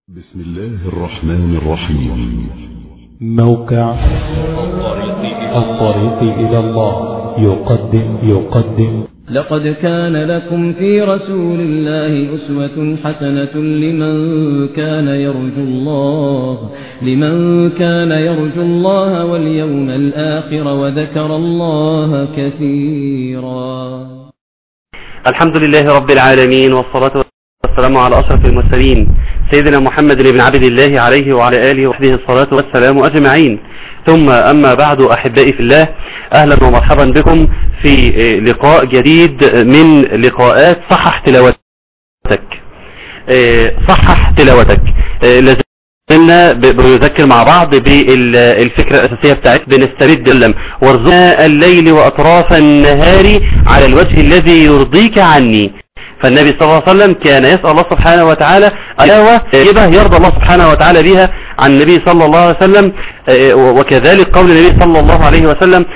بسم الله الرحمن الرحيم. موقع الطريق إلى الله يقدم لقد كان لكم في رسول الله أسوة حسنة لمن كان يرجو الله واليوم الآخر وذكر الله كثيرا. الحمد لله رب العالمين، والصلاة والسلام على أشرف المرسلين سيدنا محمد بن عبد الله عليه وعلى آله وصحبه الصلاة والسلام أجمعين. ثم أما بعد، أحبائي في الله، أهلا ومرحبا بكم في لقاء جديد من لقاءات صحح تلاوتك. صحح تلاوتك. لازلنا بنذكر مع بعض بالفكرة الأساسية بتاعتنا، بنسترد اللم وارزقنا الليل وأطراف النهار على الوجه الذي يرضيك عني. فالنبي صلى الله عليه وسلم كان يسأل الله سبحانه وتعالى علاوة يرضى الله سبحانه وتعالى بها عن النبي صلى الله عليه وسلم. وكذلك قول النبي صلى الله عليه وسلم: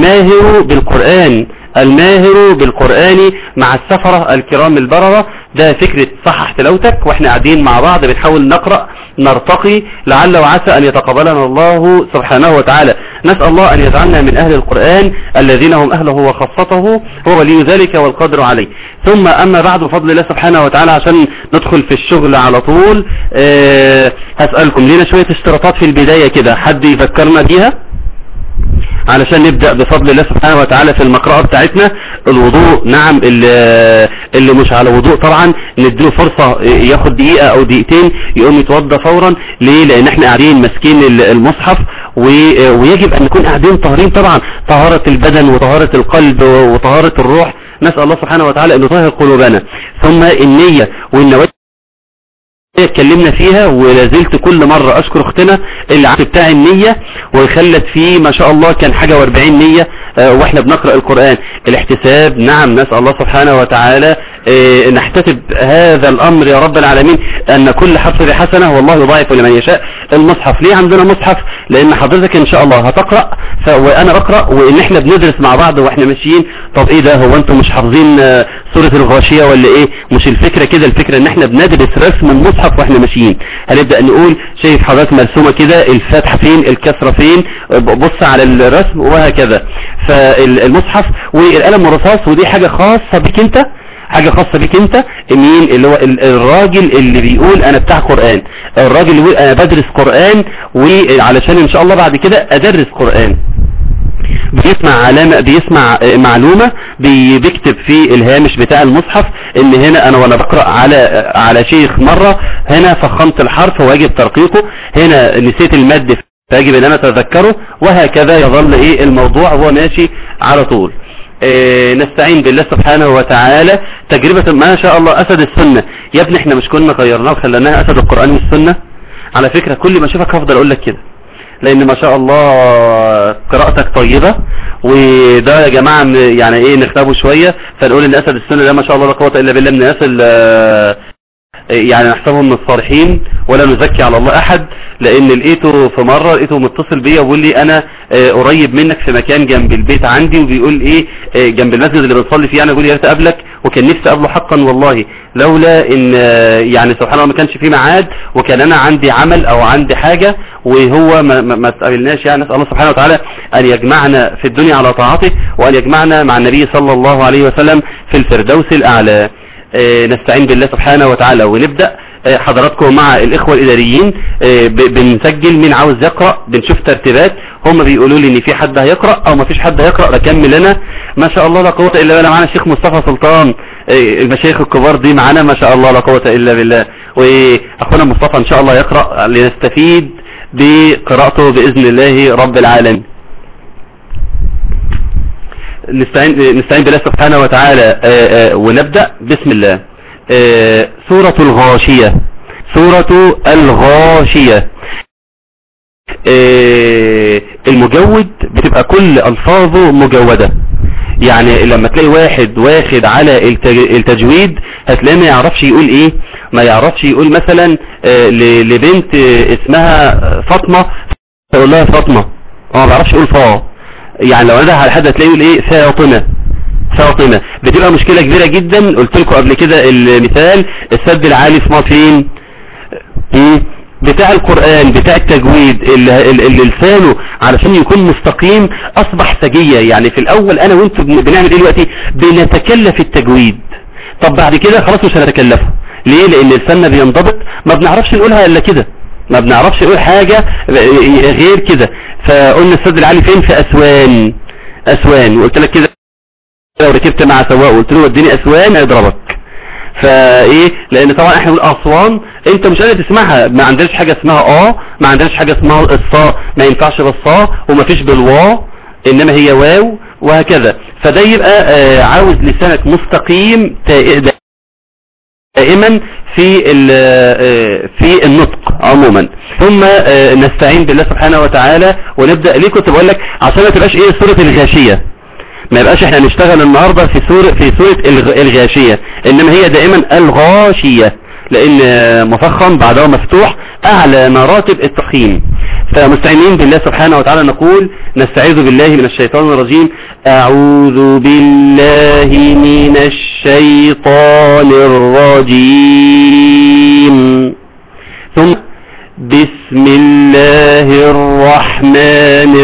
الماهر بالقرآن مع السفرة الكرام البررة. ده فكرة صحح تلاوتك، واحنا قاعدين مع بعض بنحاول نقرأ نرتقي، لعل وعسى أن يتقبلنا الله سبحانه وتعالى. نسأل الله أن يجعلنا من أهل القرآن الذين هم أهله وخاصته، هو ولي ذلك والقدر عليه. ثم أما بعد، بفضل الله سبحانه وتعالى، عشان ندخل في الشغل على طول، هسألكم لنا شوية اشتراطات في البداية كده، حد يفكرنا بيها علشان نبدأ بفضل الله سبحانه وتعالى في المقرأة بتاعتنا. الوضوء، نعم، اللي مش على وضوء طبعا نديله فرصة ياخد دقيقة او دقيقتين يقوم يتوضى فورا. ليه؟ لان احنا قاعدين ماسكين المصحف، ويجب ان نكون قاعدين طاهرين طبعا، طهارة البدن وطهارة القلب وطهارة الروح. نسأل الله سبحانه وتعالى ان يطهر قلوبنا. ثم النية والنوايا اتكلمنا فيها، ولازلت كل مرة اشكر اختنا اللي عملت بتاع النية وخلت فيه ما شاء الله كان حاجة 40 نية واحنا بنقرأ القرآن. الاحتساب، نعم، نسأل الله سبحانه وتعالى نحتسب هذا الامر يا رب العالمين، ان كل حرف بحسنة والله يضاعف لمن يشاء. المصحف، ليه عندنا مصحف؟ لان حضرتك ان شاء الله هتقرأ وانا بقرأ، وان احنا بندرس مع بعض واحنا ماشيين. طب ايه ده، هو انتم مش حافظين سورة الغاشية ولا ايه؟ مش الفكرة كده، الفكرة ان احنا بندرس رسم المصحف واحنا ماشيين. هنبدأ نقول: شايف حضرتك مرسومة كده الفتحة فين، الكسرة فين، بص على الرسم، وهكذا. فالمصحف والقلم والرصاص، ودي حاجة خاصة بك انت، مين اللي هو الراجل اللي بيقول انا بتاع قرآن، الراجل اللي بيقول انا بدرس قرآن، وعلشان ان شاء الله بعد كده ادرس قرآن. بيسمع معلومة، بيكتب في الهامش بتاع المصحف ان هنا انا وانا بقرأ على شيخ مرة، هنا فخمت الحرف واجب ترقيقه، هنا نسيت المد فيجب ان انا اتذكره، وهكذا يظل الموضوع هو ماشي على طول. نستعين بالله سبحانه وتعالى. تجربة ما شاء الله أسد السنة. يا ابني احنا مش كنا غيرناه وخلناها أسد القرآن والسنة؟ على فكرة كل ما اشوفك هفضل اقول لك كده، لان ما شاء الله قراءتك طيبة، وده يا جماعة يعني نختبه شوية فنقول ان أسد السنة ده ما شاء الله لا قوة الا بالله من الناس يعني نحسبهم من الصالحين، ولا نزكي على الله احد. لان لقيته في مرة متصل بيا وبيقول لي انا قريب منك في مكان جنب البيت عندي، وبيقول جنب المسجد اللي بنصلي فيه. انا بقول يا ريت اقابلك، وكان نفسي اقابله حقا والله، لولا ان يعني سبحان الله ما كانش في ميعاد، وكان انا عندي عمل او عندي حاجة وهو ما تقابلناش. يعني نسأل الله سبحانه وتعالى ان يجمعنا في الدنيا على طاعته، وان يجمعنا مع النبي صلى الله عليه وسلم في الفردوس الاعلى. نستعين بالله سبحانه وتعالى ونبدأ. حضراتكم مع الإخوة الإداريين بنسجل مين عاوز يقرأ، بنشوف ترتيبات، هم بيقولوا لي ان في حد هيقرأ او ما فيش حد هيقرأ، بكمل انا. ما شاء الله لا قوة الا بالله. معانا الشيخ مصطفى سلطان، المشايخ الكبار دي معانا ما شاء الله لا قوة الا بالله، واخونا مصطفى ان شاء الله يقرأ لنستفيد بقراءته بإذن الله رب العالمين. نستعين بالله سبحانه وتعالى ونبدأ بسم الله. سورة الغاشية. المجود بتبقى كل ألفاظه مجودة، يعني لما تلاقي واحد واخد على التجويد هتلاقيه ما يعرفش يقول ايه، ما يعرفش يقول مثلا لبنت اسمها فاطمة فيقول لها فاطمة، ما بيعرفش يقول فا. يعني لو انا على حد هتلاقيه يقول فاطمة، بتبقى مشكلة كبيرة جدا. قلت لكم قبل كده المثال، السد العالي في فين؟ بتاع القرآن بتاع التجويد اللي لسانه علشان يكون مستقيم اصبح سجية. يعني في الاول انا وانتم بنعمل ايه دلوقتي؟ بنتكلف التجويد. طب بعد كده خلاص مش هنتكلفه. ليه؟ لان لساننا بينضبط، ما بنعرفش نقولها الا كده، ما بنعرفش نقول حاجة غير كده. فقلنا السد العالي فين؟ في اسوان وقلت لك كده لو ركبت مع سواق وقلت له وديني اسوان هيضربك. فايه؟ لان طبعا احنا بنقول اسوان انت مش قادر تسمعها، ما عندناش حاجه اسمها ما عندناش حاجه اسمها الصا، ما ينفعش بالصا وما فيش بالواو، انما هي واو وهكذا. فده يبقى عاوز لسانك مستقيم دائما في النطق عموما. ثم نستعين بالله سبحانه وتعالى ونبدا. ليه كنت بقول لك؟ عشان ما تبقاش سوره الغاشيه، ما يبقاش احنا نشتغل النهاردة في سورة الغاشية، انما هي دائما الغاشية، لان مفخم بعدها مفتوح اعلى مراتب التفخيم. فمستعينين بالله سبحانه وتعالى نقول نستعيذ بالله من الشيطان الرجيم. اعوذ بالله من الشيطان الرجيم. ثم بسم الله الرحمن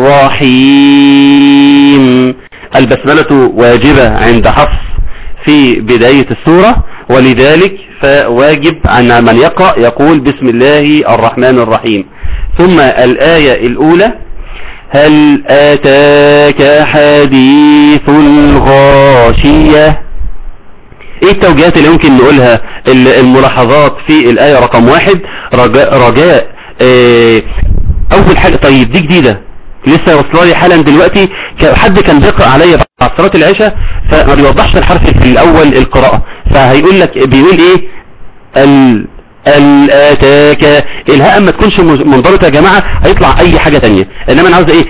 الرحيم. البسملة واجبة عند حفص في بداية السورة، ولذلك فواجب عن من يقرأ يقول بسم الله الرحمن الرحيم. ثم الآية الأولى هل أتاك حديث الغاشية. ايه التوجيهات اللي ممكن نقولها؟ الملاحظات في الآية رقم 1 رجاء اول حاجة. طيب دي جديدة لسه وصلها لي حالا دلوقتي، حد كان بيقرأ عليا بعد صلاة العشاء فما بيوضحش الحرف في الاول القراءة، فهيقول لك بيقول ايه الاتاك. الهاء ما تكونش منضبطة يا جماعة هيطلع اي حاجة تانية، انما انا عاوز ايه؟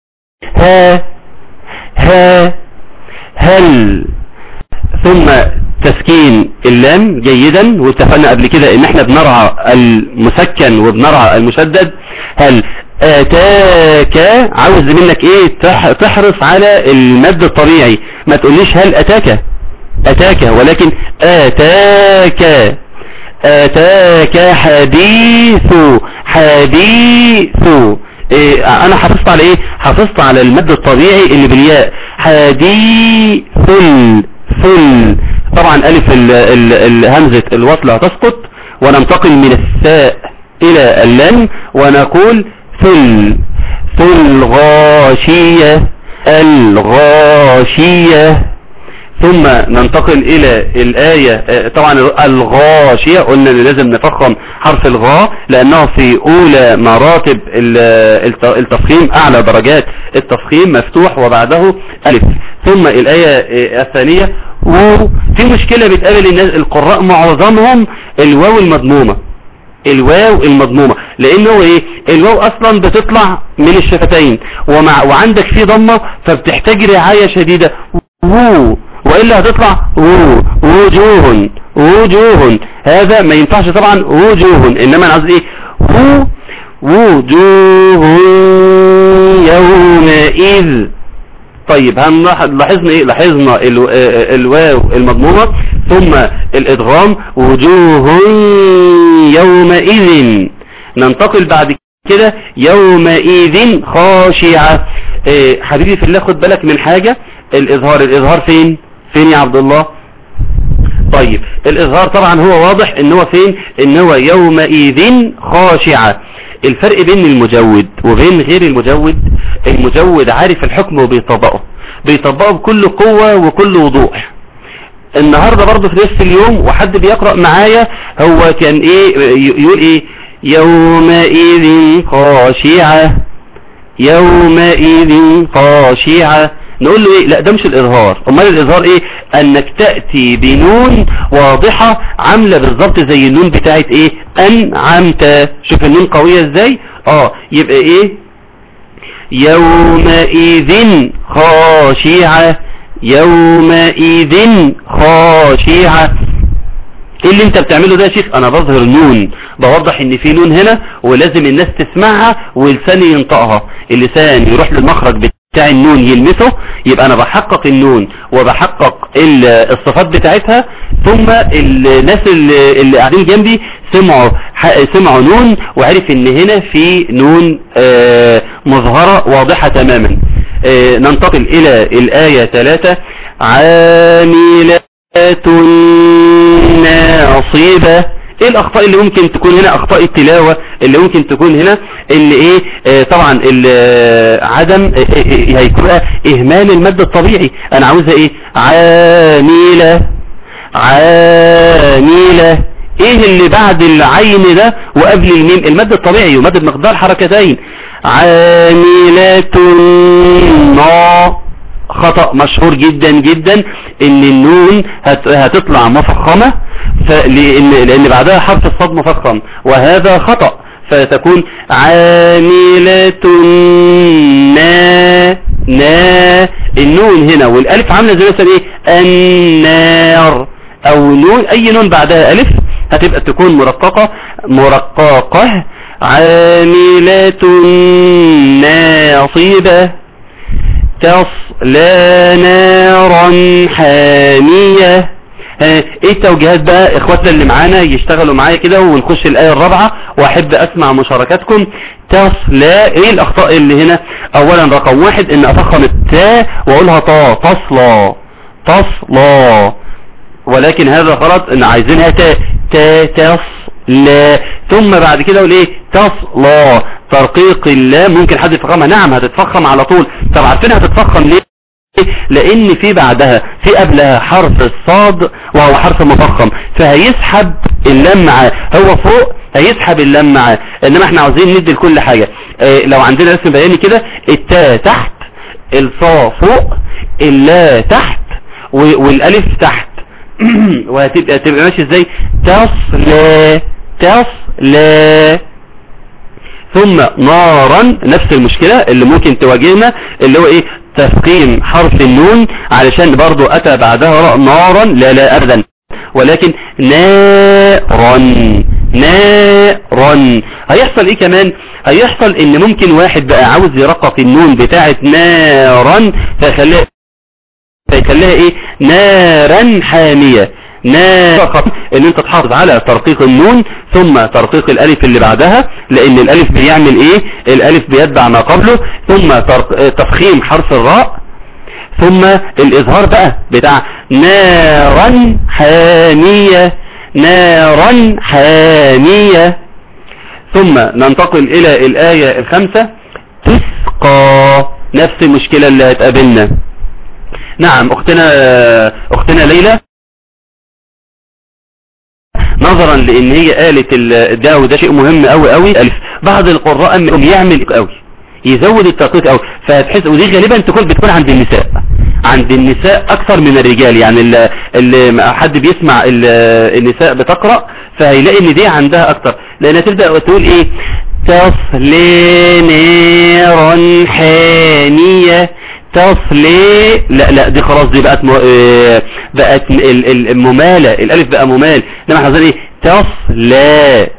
ها هل. ثم تسكين اللام جيدا، واتفقنا قبل كده ان احنا بنرعى المسكن وبنرعى المشدد. هل اتاك عاوز منك ايه؟ تحرص على المد الطبيعي، ما تقوليش هل اتاك ولكن اتاك حديث إيه؟ انا حافظت على ايه؟ حافظت على المد الطبيعي اللي بالياء. حديث طبعا الف همزة الوصل هتسقط، وننتقل من الساء الى اللام ونقول الغاشية. ثم ننتقل الى الآية. طبعا الغاشية قلنا ان لازم نفخم حرف الغاء لانه في اولى مراتب التفخيم، اعلى درجات التفخيم مفتوح وبعده الف. ثم الآية الثانية وفي مشكلة بتقابل الناس القراء معظمهم الواو المضمومة، لانه ايه؟ الواو اصلا بتطلع من الشفتين وعندك في ضمة، فبتحتاج رعاية شديدة وإلا هتطلع وجوه. هذا ما ينفعش طبعا وجوه، انما انا عايز ايه؟ وجوه يومئذ. طيب لاحظنا ايه؟ لاحظنا الواو المضمومة ثم الادغام وجوه يومئذ. ننتقل بعد كده يومئذ خاشعة. حبيبي في الله خد بالك من حاجة، الإظهار فين يا عبد الله؟ طيب الإظهار طبعا هو واضح ان هو فين، ان هو يومئذ خاشعة. الفرق بين المجود وبين غير المجود عارف الحكم وبيطبقه بكل قوة وكل وضوح. النهاردة برضو في نفس اليوم وحد بيقرأ معايا هو كان ايه يقول ايه؟ يومئذ خاشعة. نقول له ايه؟ لا ده مش الإظهار. امال الإظهار ايه؟ انك تأتي بنون واضحة عاملة بالظبط زي النون بتاعت ايه؟ انعمت. شوف النون قوية ازاي؟ يبقى ايه؟ يومئذ خاشعة. ايه اللي انت بتعمله ده يا شيخ؟ انا بظهر نون، بوضح ان في نون هنا ولازم الناس تسمعها ولساني ينطقها. اللسان يروح للمخرج بتاع النون يلمسه، يبقى انا بحقق النون وبحقق الصفات بتاعتها. ثم الناس اللي قاعدين جنبي سمعوا سمعوا نون وعرف ان هنا في نون مظهرة واضحة تماما. ننتقل الى الآية 3. عاملات ناصبة. ايه الاخطاء اللي ممكن تكون هنا؟ اخطاء التلاوة اللي ممكن تكون هنا اللي ايه طبعا عدم هيكون اهمال المد الطبيعي. انا عاوزها ايه؟ عاملة عاملة. ايه اللي بعد العين ده وقبل الميم؟ المد الطبيعي يمد بمقدار حركتين. عاملة نا. خطأ مشهور جدا جدا ان النون هتطلع مفخمة لان بعدها حرف الصاد مفخم، وهذا خطأ، فتكون عاملة نا. النون هنا والالف عاملة زي مثلا ايه؟ النار او نون، اي نون بعدها الف هتبقى تكون مرققة. عاملة ناصبة تصلى نارا حامية. ايه التوجيهات بقى اخواتنا اللي معانا يشتغلوا معايا كده ونخش الآية الرابعة، واحب اسمع مشاركاتكم. تصلى، ايه الاخطاء اللي هنا؟ اولا رقم 1 ان افخم التاء واقولها طا، تصلى، ولكن هذا غلط، ان عايزينها تصلى. ثم بعد كده اقول ايه؟ تصلى، ترقيق اللام. ممكن حد يفخمها؟ نعم هتتفخم على طول. طب عارفين هتتفخم ليه؟ لان في بعدها في قبلها حرف الصاد وهو حرف مفخم، فهيسحب اللام معاه، هو فوق هيسحب اللام معاه. انما احنا عاوزين ندي لكل حاجة. لو عندنا رسم بياني كده، التاء تحت، الصا فوق، اللا تحت، والالف تحت. وهتبقى ماشي ازاي؟ تصلى. ثم نارا، نفس المشكلة اللي ممكن تواجهنا، اللي هو ايه؟ تفخيم حرف النون علشان برضو اتى بعدها راء. نارا لا ابدا، ولكن نارا. هيحصل ايه كمان؟ هيحصل ان ممكن واحد بقى عاوز يرقق النون بتاعت نارا، فيخليها ايه؟ نارا حامية. ان انت تحافظ على ترقيق النون ثم ترقيق الالف اللي بعدها، لان الالف بيعمل ايه؟ الالف بيتبع ما قبله. ثم تفخيم حرف الراء، ثم الاظهار بقى بتاع نارا حامية. ثم ننتقل الى الآية 5. تسقى، نفس المشكلة اللي هتقابلنا. نعم اختنا ليلى، نظرا لان هي قالت ده وده شيء مهم قوي الف، بعض القراء انهم يعمل قوي يزود الترقيق قوي، فهتحس ودي غالبا بتكون عند النساء اكثر من الرجال. يعني اللي حد بيسمع النساء بتقرأ فهيلاقي ان دي عندها اكثر، لانها تبدأ تقول ايه؟ تصلي نارا حامية. تصلي، لا دي خلاص، دي بقت الممالة، الالف بقى ممال. انما احنا عايزين ايه؟ تصلى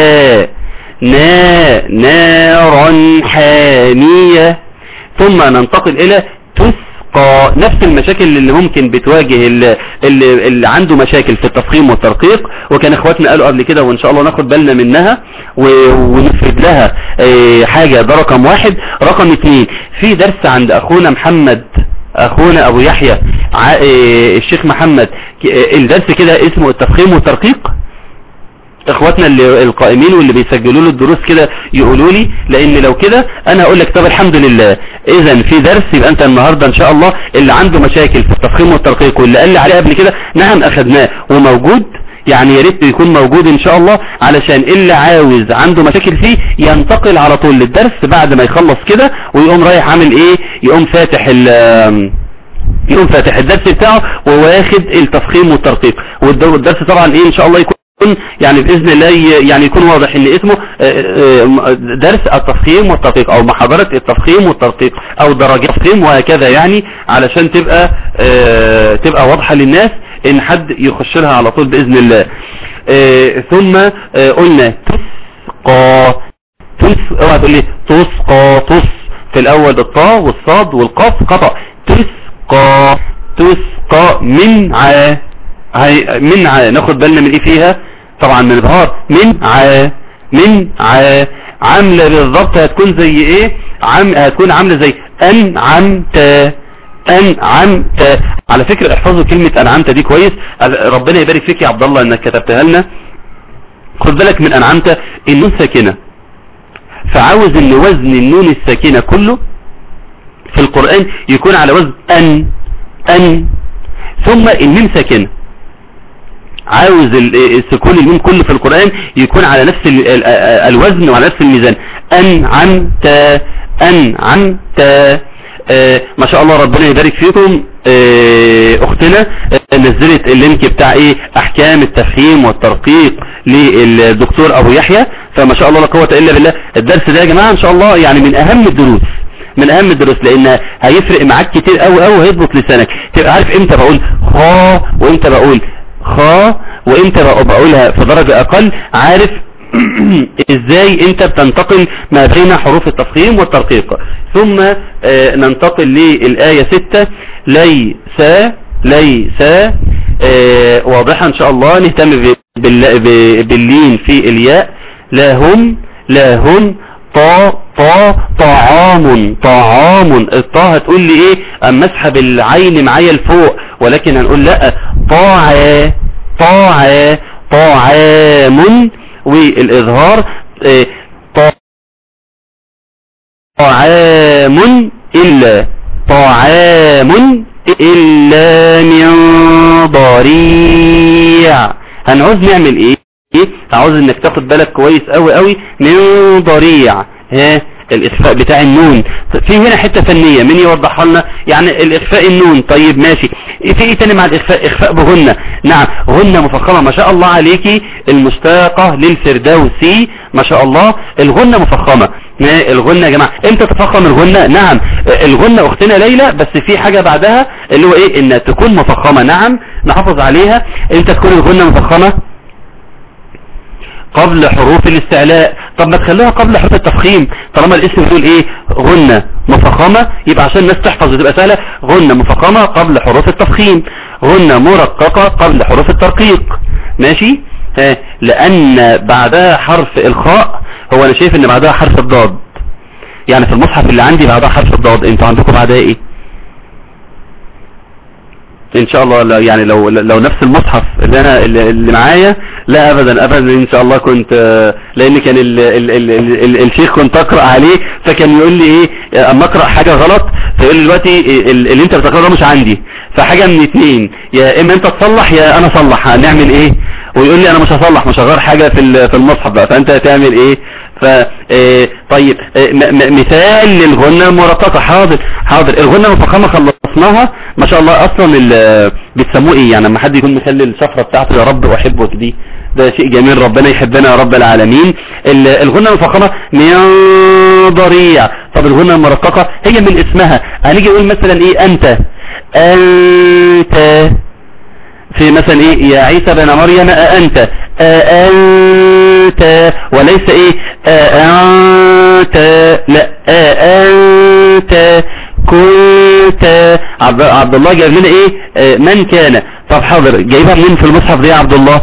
نارا حامية. ثم ننتقل الى تسقى، نفس المشاكل اللي ممكن بتواجه اللي عنده مشاكل في التفخيم والترقيق، وكان اخواتنا قالوا قبل كده، وان شاء الله ناخد بالنا منها ونفرد لها حاجة. ده رقم 1. رقم 2، في درس عند اخونا محمد، اخونا ابو يحيى الشيخ محمد، الدرس كده اسمه التفخيم والترقيق. اخواتنا اللي القائمين واللي بيسجلوا له الدروس كده يقولوا لي، لان لو كده انا هقول لك طب الحمد لله، اذا في درس يبقى انت النهارده ان شاء الله اللي عنده مشاكل في التفخيم والترقيق واللي قال لي عليه قبل كده، نعم اخدناه وموجود. يعني يا ريت يكون موجود ان شاء الله، علشان اللي عاوز عنده مشاكل فيه ينتقل على طول للدرس بعد ما يخلص كده، ويقوم رايح عامل ايه؟ يقوم فاتح الدرس بتاعه وواخد التفخيم والترقيق. والدرس طبعا ايه ان شاء الله يكون يعني باذن الله يعني يكون واضح ان اسمه درس التفخيم والترقيق، او محاضرة التفخيم والترقيق، او درجات التفخيم وهكذا، يعني علشان تبقى واضحة للناس ان حد يخش لها على طول باذن الله. ثم قلنا اوعى تقول لي تسقى، في الاول الطاء والصاد والقاف خطأ. تسقى من ناخد بالنا من ايه فيها؟ طبعا من اظهار من عاملة بالضبط هتكون زي ايه؟ هتكون عاملة زي انعمت. على فكرة احفظوا كلمة انعمت دي كويس، ربنا يبارك فيك يا عبد الله انك كتبتها لنا. خد بالك من انعمت، النون ساكنة، فعاوز ان وزن النون الساكنة كله في القرآن يكون على وزن ان ثم الميم ساكنة. عاوز السكون الميم كله في القرآن يكون على نفس الوزن وعلى نفس الميزان. انعمت. ما شاء الله ربنا يبارك فيكم. اختنا نزلت اللينك بتاع احكام التفخيم والترقيق للدكتور ابو يحيى، فما شاء الله لا قوه الا بالله. الدرس ده يا جماعه ان شاء الله يعني من اهم الدروس لان هيفرق معاك كتير قوي وهيضبط لسانك، تبقى عارف امتى بقول خا وامتى بقول خا وامتى بقولها في درجه اقل، عارف ازاي انت بتنتقل ما بين حروف التفخيم والترقيق. ثم ننتقل للآية 6. ليس واضحة ان شاء الله. نهتم باللين في الياء. لهم طعام. الطاء هتقول لي ايه؟ اما اسحب العين معايا لفوق، ولكن هنقول لا، طعام والإظهار طعام إلا من ضريع. هنعوز نعمل ايه؟ عاوز انك تاخد بالك كويس قوي من ضريع. الإخفاء بتاع النون في هنا حتة فنية، مين يوضحها لنا؟ يعني الإخفاء النون. طيب ماشي، في ايه تاني مع الإخفاء؟ إخفاء بغنة. نعم، غنة مفخمة ما شاء الله عليكي، المشتاقة للفردوسي ما شاء الله، الغنة مفخمة. الغنة يا جماعة امتى تفخم الغنة؟ نعم الغنة اختنا ليلى، بس في حاجة بعدها اللي هو ايه؟ انها تكون مفخمة. نعم نحافظ عليها. امتى تكون الغنة مفخمة؟ قبل حروف الاستعلاء. طب ما تخلوها قبل حروف التفخيم، طالما الاسم بيقول ايه؟ غنة مفخمة، يبقى عشان الناس تحفظ وتبقى سهلة، غنة مفخمة قبل حروف التفخيم، غنة مرققة قبل حروف الترقيق. ماشي؟ لان بعدها حرف الخاء، هو انا شايف ان بعدها حرف الضاد، يعني في المصحف اللي عندي بعدها حرف الضاد، انتوا عندكم بعدها ايه؟ ان شاء الله يعني لو نفس المصحف اللي معايا، لا ابدا ان شاء الله كنت، لان كان الشيخ كنت اقرا عليه، فكان يقول لي ايه اما اقرا حاجه غلط فيقول لي دلوقتي اللي انت بتقراه ده مش عندي، فحاجه من اتنين، يا اما انت تصلح يا انا اصلح، هنعمل ايه؟ ويقول لي انا مش هصلح، مش هغير حاجه في المصحف بقى، فانت هتعمل ايه؟ طيب مثال للغنة المرققة. حاضر الغنة المفخمة خلصناها ما شاء الله. اصلا بتسموه ايه يعني لما حد يكون مخلي الشفرة بتاعته يا رب احبك دي؟ ده شيء جميل، ربنا يحبنا يا رب العالمين. الغنة المفخمة من ضريع. طب الغنة المرققة هي من اسمها، هنيجي نقول مثلا ايه؟ انت في مثلا ايه؟ يا عيسى بن مريم أأنت وليس ايه؟ أأنت، لا أأنت كنت. عبد الله جايب لنا ايه؟ من كان. طب حاضر، جايبها منين في المصحف دي يا عبد الله؟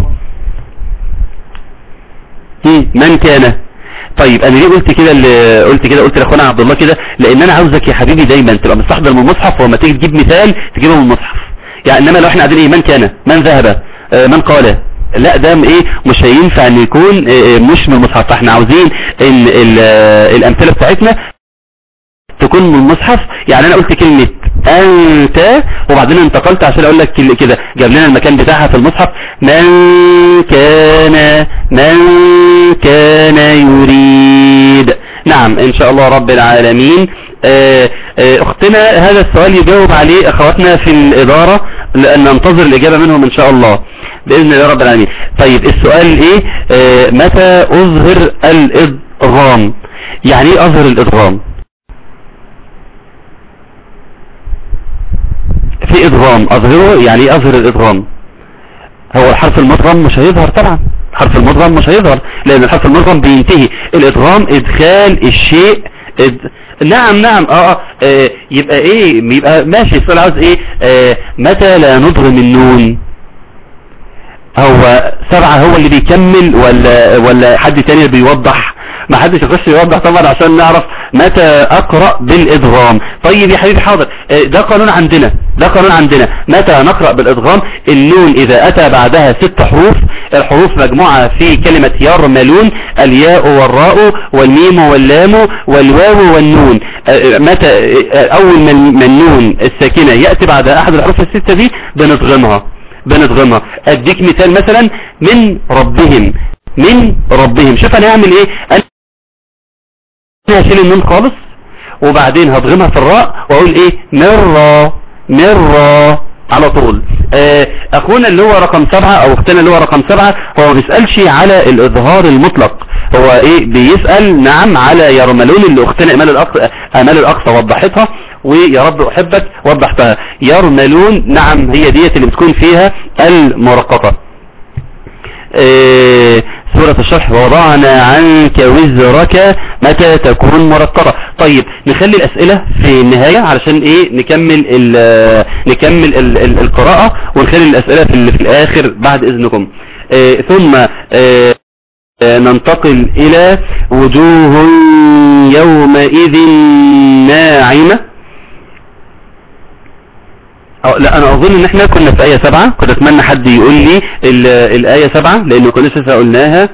من كان. طيب انا ليه قلت لاخونا عبد الله كده؟ لان انا عاوزك يا حبيبي دايما تبقى مستحضر من المصحف، وما تيجي تجيب مثال تجيبه من المصحف. يعني انما لو احنا قاعدين ايه؟ من كان، من ذهب، من قال، لا ده ايه؟ مش هينفع ان يكون مش من المصحف. فاحنا عاوزين ان الامثله بتاعتنا تكون من المصحف. يعني انا قلت كلمه انت وبعدين انتقلت عشان اقول لك كده، جاب لنا المكان بتاعها في المصحف. من كان يريد. نعم ان شاء الله رب العالمين. اختنا هذا السؤال يجاوب عليه اخواتنا في الاداره، لان ننتظر الاجابه منهم ان شاء الله باذن الله رب العالمين. طيب السؤال ايه؟ متى اظهر الادغام؟ يعني ايه اظهر الادغام؟ في ادغام اظهره، يعني ايه اظهر الادغام؟ هو الحرف المدغم مش هيظهر طبعا، حرف المدغم مش هيظهر، لان الحرف المدغم بينتهي. الادغام ادخال الشيء نعم يبقى ايه؟ يبقى ماشي. السؤال عاوز ايه؟ متى لا نضغم النون؟ هو 7 هو اللي بيكمل ولا حد تاني اللي بيوضح؟ ما حدش يخش يوضح طبعا عشان نعرف متى اقرأ بالادغام. طيب يا حبيبي حاضر، ده قانون عندنا متى نقرأ بالادغام. النون اذا اتى بعدها 6 حروف، الحروف مجموعة في كلمة يرملون، الياء والراء والميم واللام والواو والنون. متى اول ما النون الساكنة يأتي بعد احد الحروف ال6 دي بنضغمها. اديك مثال مثلا من ربهم. شوف انا هعمل ايه، انا هشيل النون خالص وبعدين هضغمها في الراء واقول ايه مرة على طول. اخونا اللي هو رقم 7 او اختنا اللي هو رقم 7 هو ما بيسألش على الاظهار المطلق، هو ايه بيسأل نعم على يرملون اللي اختنا امال الاقصى وضحتها، ويا رب احبك وضحتها. يرملون نعم هي ديت اللي بتكون فيها المرققة. سورة الشرح ووضعنا عنك وزرك متى تكون مرققة. طيب نخلي الأسئلة في النهاية علشان ايه نكمل القراءة، ونخلي الأسئلة في الآخر بعد إذنكم. ثم ننتقل إلى وجوه يومئذ ناعمة. لا انا اظن ان احنا كنا في آية 7، كنت اتمنى حد يقول لي الآية 7 لانه كنا لسه قلناها.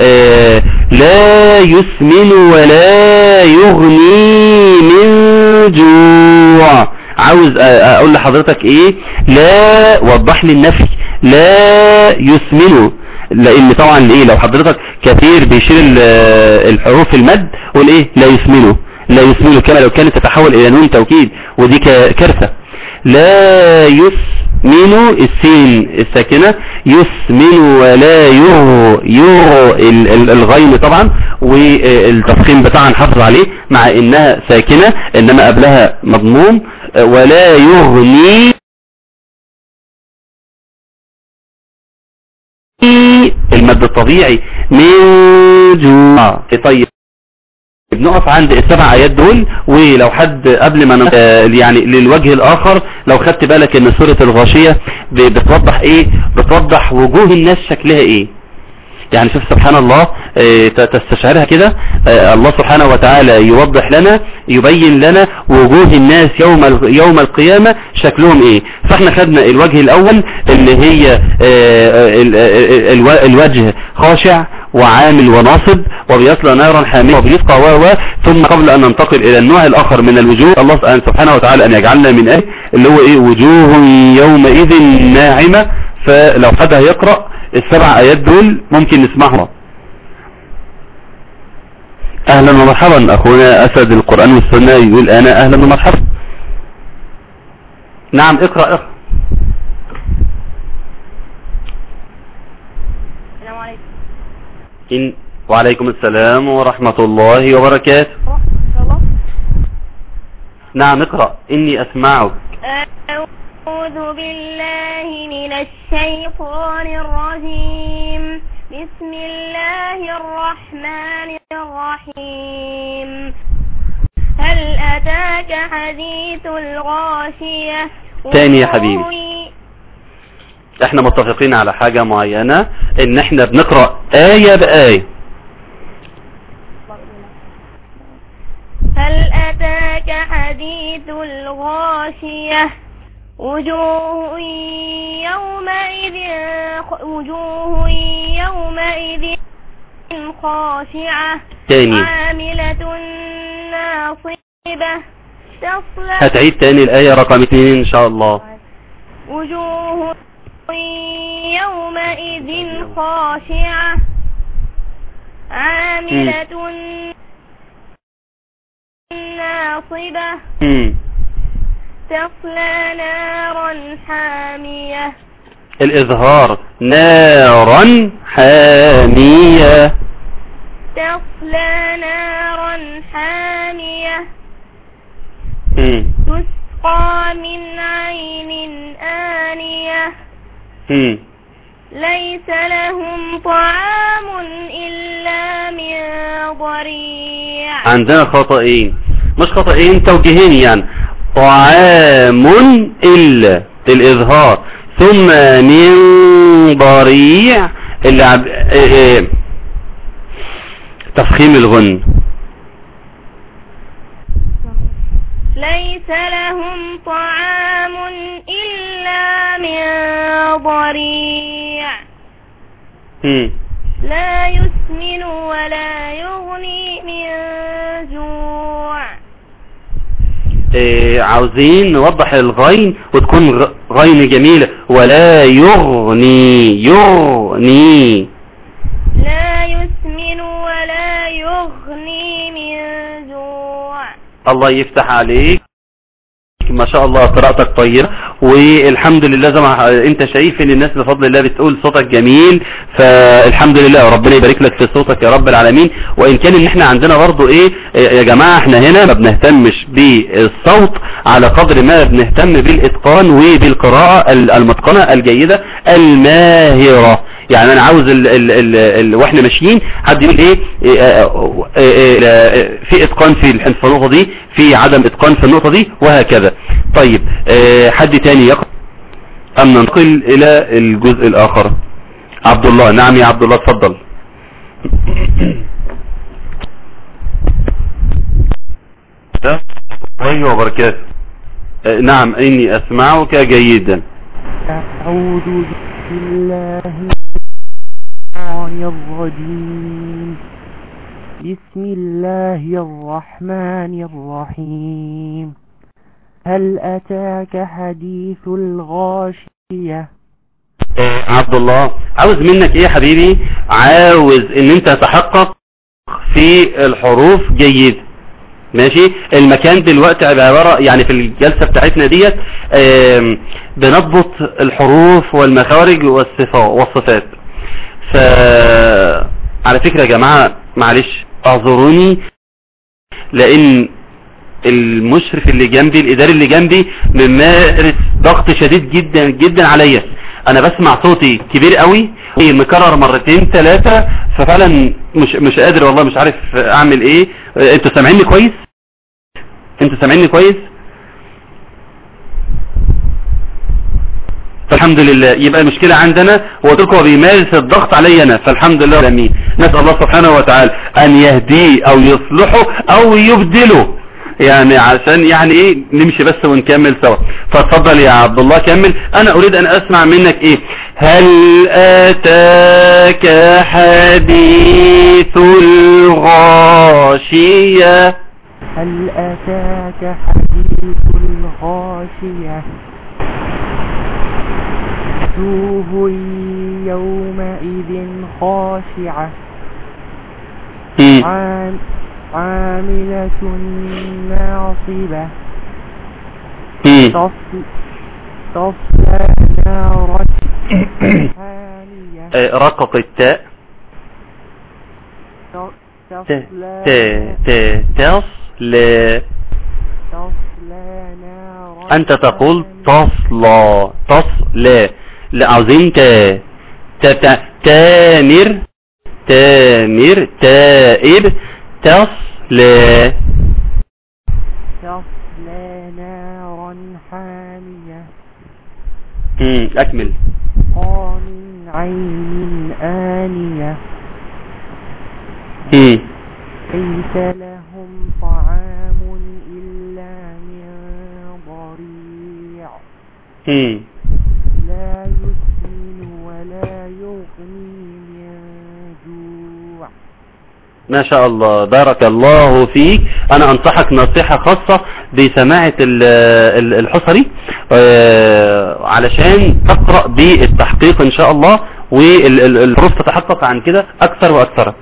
لا يسمن ولا يغني من جوع. عاوز اقول لحضرتك ايه، لا وضح لي النفي، لا يسمن، لان طبعا ايه لو حضرتك كثير بيشيل الحروف المد قول ايه لا يسمن كما لو كانت تتحول الى نون توكيد، ودي كارثة. لا يسمن السين الساكنة، يسمن ولا الغين طبعا والتفخيم بتاعها نحافظ عليه مع انها ساكنة انما قبلها مضموم. ولا يغني المد الطبيعي من جوع. طيب بنقف عند ال7 آيات دول. ولو حد قبل ما يعني للوجه الآخر، لو خدت بالك ان سورة الغاشية بتوضح ايه، بتوضح وجوه الناس شكلها ايه. يعني شوف سبحان الله، تستشعرها كده. الله سبحانه وتعالى يوضح لنا، يبين لنا وجوه الناس يوم القيامة شكلهم ايه. فاحنا خدنا الوجه الاول اللي هي الوجه خاشع وعامل وناصب وبيصلى نارا حامية وبيسقى ثم قبل ان ننتقل الى النوع الاخر من الوجوه، الله سبحانه وتعالى ان يجعلنا من ايه اللي هو ايه وجوه يومئذ ناعمة. فلو حد هيقرأ ال7 آيات دول ممكن نسمعها. اهلا ومرحبا اخونا اسد القرآن والسنة يقول انا اهلا ومرحبا. نعم اقرأ. السلام عليكم. وعليكم السلام ورحمة الله وبركاته. نعم اقرأ. اني اسمعك. أعوذ بالله من الشيطان الرجيم. بسم الله الرحمن الرحيم. هل أتاك حديث الغاشية؟ تاني يا حبيبي، احنا متفقين على حاجة معينة ان احنا بنقرأ آية بآية. هل أتاك حديث الغاشية؟ وجوه يومئذ خاشعة تاني. عاملة ناصبة تصلى. هتعيد تاني الآية رقم 2 ان شاء الله. وجوه يومئذ خاشعة عاملة ناصبة تصلى نارا حامية. الإظهار نارا حامية. تصلى نارا حامية تسقى من عين آنية ليس لهم طعام إلا من ضريع. عندنا خطأين، مش خطأين، توجيهين يعني. طعام إلا الإظهار، ثم من ضريع اللي تفخيم الغن. ليس لهم طعام إلا من ضريع لا يسمن ولا يغني من جوع. عاوزين نوضح الغين وتكون غين جميلة. ولا يغني لا يسمن ولا يغني من جوع. الله يفتح عليك، ما شاء الله قراءتك طيبة، والحمد لله زي ما انت شايف ان الناس بفضل الله بتقول صوتك جميل، فالحمد لله وربنا يبارك لك في صوتك يا رب العالمين. وان كان ان احنا عندنا برضو يا جماعة احنا هنا ما بنهتمش بالصوت على قدر ما بنهتم بالاتقان وبالقراءة المتقنة الجيدة الماهرة. يعني انا عاوز واحنا ماشيين حد يقول في اتقان في النقطة دي، في عدم اتقان في النقطة دي، وهكذا. طيب حد تاني يقرأ ام ننتقل الى الجزء الاخر؟ عبد الله. نعم يا عبد الله اتفضل. ايوه وبركاته. نعم اني اسمعك جيدا. اعوذ بالله الرجيم. بسم الله الرحمن الرحيم. هل أتاك حديث الغاشية؟ عبد الله عاوز منك ايه يا حبيبي؟ عاوز ان انت تتحقق في الحروف جيد. ماشي. المكان دلوقتي عبارة يعني في الجلسة بتاعتنا ديت بنضبط الحروف والمخارج والصفات. على فكرة يا جماعة معلش اعذروني، لان المشرف اللي جنبي الاداري اللي جنبي ممارس ضغط شديد جدا جدا عليا. انا بسمع صوتي كبير قوي مكرر مرتين ثلاثة، ففعلا مش قادر والله، مش عارف اعمل ايه. انتوا سامعيني كويس؟ فالحمد لله. يبقى المشكلة عندنا وقلت لكم هو بيمارس الضغط علي انا، فالحمد لله امين. نسأل الله سبحانه وتعالى ان يهديه او يصلحه او يبدله، يعني عشان يعني نمشي بس ونكمل سوا. فاتفضل يا عبد الله كمل. انا اريد ان اسمع منك هل اتاك حديث الغاشية؟ هل اتاك حديث الغاشية؟ وجوه يومئذ خاشعة عاملة ناصبة تصلى نارا حامية. رقق التاء. تصلى نارا. أنت تقول تصلى. لا عاوزين تامر تائب. تصلى نارا حامية. أكمل. من عين آنية. ليس لهم طعام إلا من ضريع لا يسمن ولا يغني من جوع. ما شاء الله بارك الله فيك. انا انصحك نصيحة خاصة بسماعة الحصري علشان تقرأ بالتحقيق ان شاء الله، والحروف تتحقق عن كده اكثر واكثر.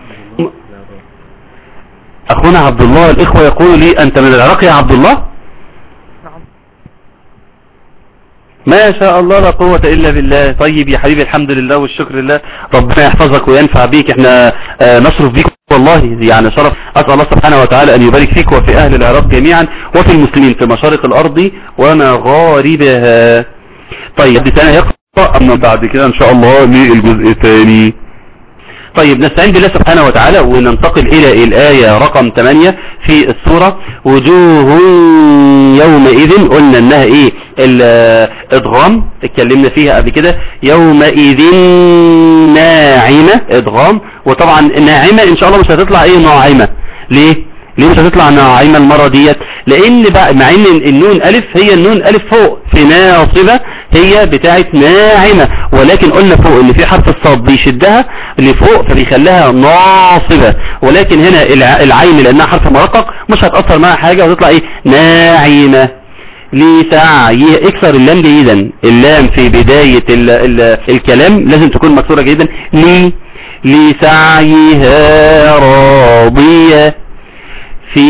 اخونا عبد الله الاخوة يقول لي انت من العراق يا عبد الله؟ ما شاء الله لا قوة الا بالله. طيب يا حبيبي الحمد لله والشكر لله، ربنا يحفظك وينفع بيك. احنا نشرف بيك والله، يعني شرف. اسأل الله سبحانه وتعالى ان يبارك فيك وفي اهل العراق جميعا وفي المسلمين في مشارق الارض ومغاربها. طيب حد تاني يقرأ اما بعد كده ان شاء الله للجزء الثاني. طيب نستعين بالله سبحانه وتعالى وننتقل الى الآية رقم 8 في السورة. وجوه يومئذ قلنا انها ايه الادغام، اتكلمنا فيها قبل كده. يومئذ ناعمة ادغام، وطبعا ناعمة ان شاء الله مش هتطلع ايه ناعمة. ليه مش هتطلع ناعمة المرة ديت؟ لان بقى مع ان النون الف هي النون الف فوق في ناصبة هي بتاعت ناعمة، ولكن قلنا فوق ان في حرف الصاد بيشدها لفوق فبيخليها ناصبة، ولكن هنا العين لانها حرف مرقق مش هتأثر معها حاجة وتطلع ايه ناعمة. لسعيه، اكسر اللام جيدا، اللام في بداية الكلام لازم تكون مكسورة جيدا. لسعيها راضية في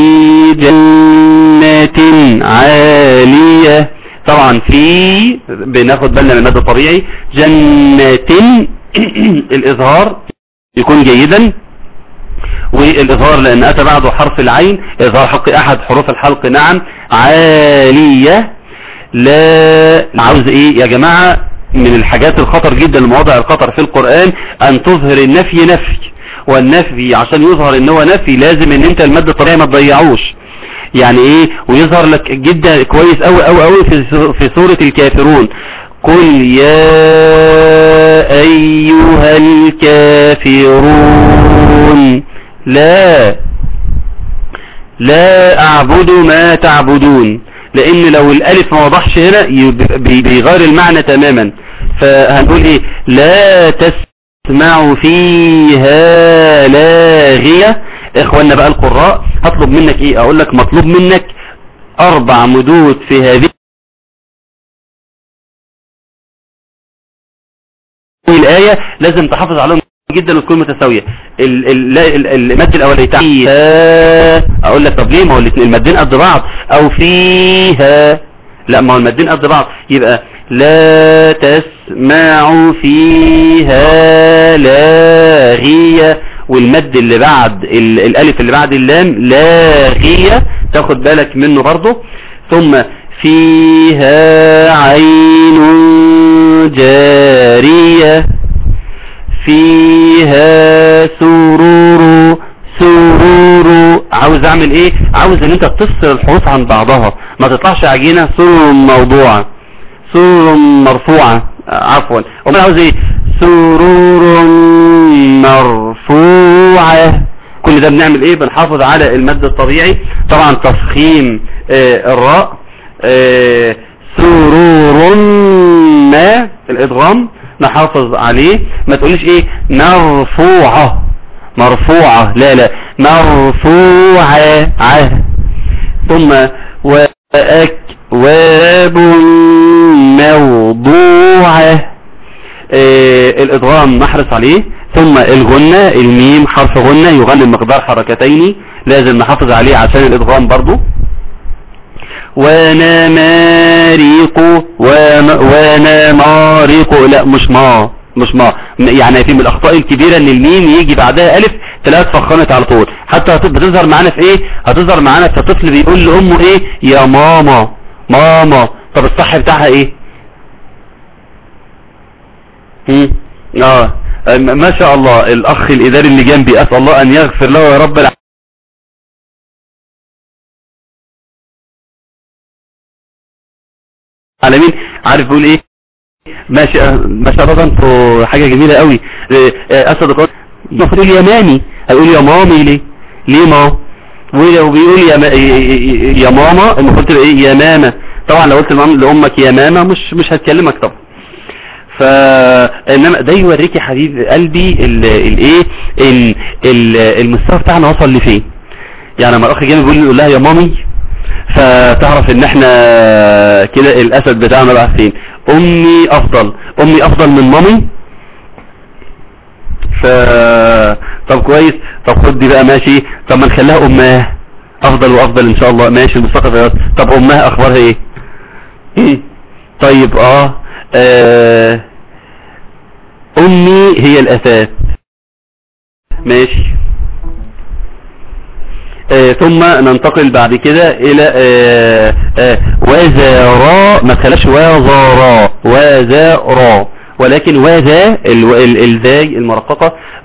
جنة عالية. طبعا في بناخد بالنا من المد الطبيعي. جنة الإظهار يكون جيدا، والإظهار لأن أتى بعده حرف العين إظهار حق أحد حروف الحلق. نعم. عالية لا عاوز إيه يا جماعة؟ من الحاجات الخطر جدا لمواضع الخطر في القرآن أن تظهر النفي نفي، والنفي عشان يظهر ان هو نفي لازم ان انت المد الطبيعي ما تضيعوش. يعني ايه؟ ويظهر لك جدا كويس قوي قوي قوي في سورة الكافرون. قل يا ايها الكافرون لا اعبد ما تعبدون، لان لو الالف ما وضحش هنا بيغير المعنى تماما. فهنقول ايه؟ لا تسمع فيها لاغية. اخوانا بقى القراء هطلب منك ايه؟ اقول لك مطلوب منك 4 مدود في هذه الآية لازم تحافظ عليهم جدا وتكون متساوية. المد الاولاني اقول لك طب ليه؟ ما هو المدين قد بعض. او فيها، لا ما هو المدين قد بعض، يبقى لا تسمع فيها لاغية، والمد اللي بعد الالف اللي بعد اللام لاغية تاخد بالك منه برضه. ثم فيها عين جارية فيها سرور. عاوز اعمل ايه؟ عاوز ان انت تفصل الحروف عن بعضها، ما تطلعش عجينة. سرور موضوعة، سرور مرفوعة، عفوا. وما عاوز ايه؟ سرور مرفوعة. كل ده بنعمل ايه؟ بنحافظ على المد الطبيعي. طبعا تفخيم الراء. سرور ما الادغام نحافظ عليه. ما تقوليش ايه مرفوعة، لا مرفوعة. ثم وأكواب موضوعة، الادغام نحرص عليه. ثم الغنة، الميم حرف غنة يغني مقدار حركتين لازم نحافظ عليه عشان الادغام برضو. ونمارق لا مش ما يعني في من الاخطاء الكبيرة ان الميم يجي بعدها الف تلاقيها اتفخمت على طول. حتى بتظهر معانا في ايه؟ هتظهر معانا في طفل بيقول لامه ايه؟ يا ماما. طب الصح بتاعها ايه؟ ما شاء الله الاخ الاداري اللي جنبي اسال الله ان يغفر له يا رب العالمين. عارف بيقول ايه؟ ماشي ما شاء الله انتوا حاجه جميله قوي. اسد القطر المفروض يماني، هيقول يا مامي ليه ما؟ ولو بيقول يا ماما المفروض تبقى ايه؟ يا ماما. طبعا لو قلت لامك يا ماما مش هتكلمك طبعا. فانما ده يوريك يا حبيب قلبي الايه المستوى بتاعنا وصل لفين. يعني لما الاخ جامد بيقول لها يا مامي فتعرف ان احنا كده الاسد بتاعنا بقى فين. امي افضل من مامي. طب كويس، طب خد دي بقى ماشي. طب ما نخليها امها افضل وافضل ان شاء الله ماشي المستقبل. طب امها اخبارها ايه؟ طيب امي هي الاساس ماشي. ثم ننتقل بعد كده الى وزارا. ما تخلاش وزارا ولكن وذا الزاي المرققة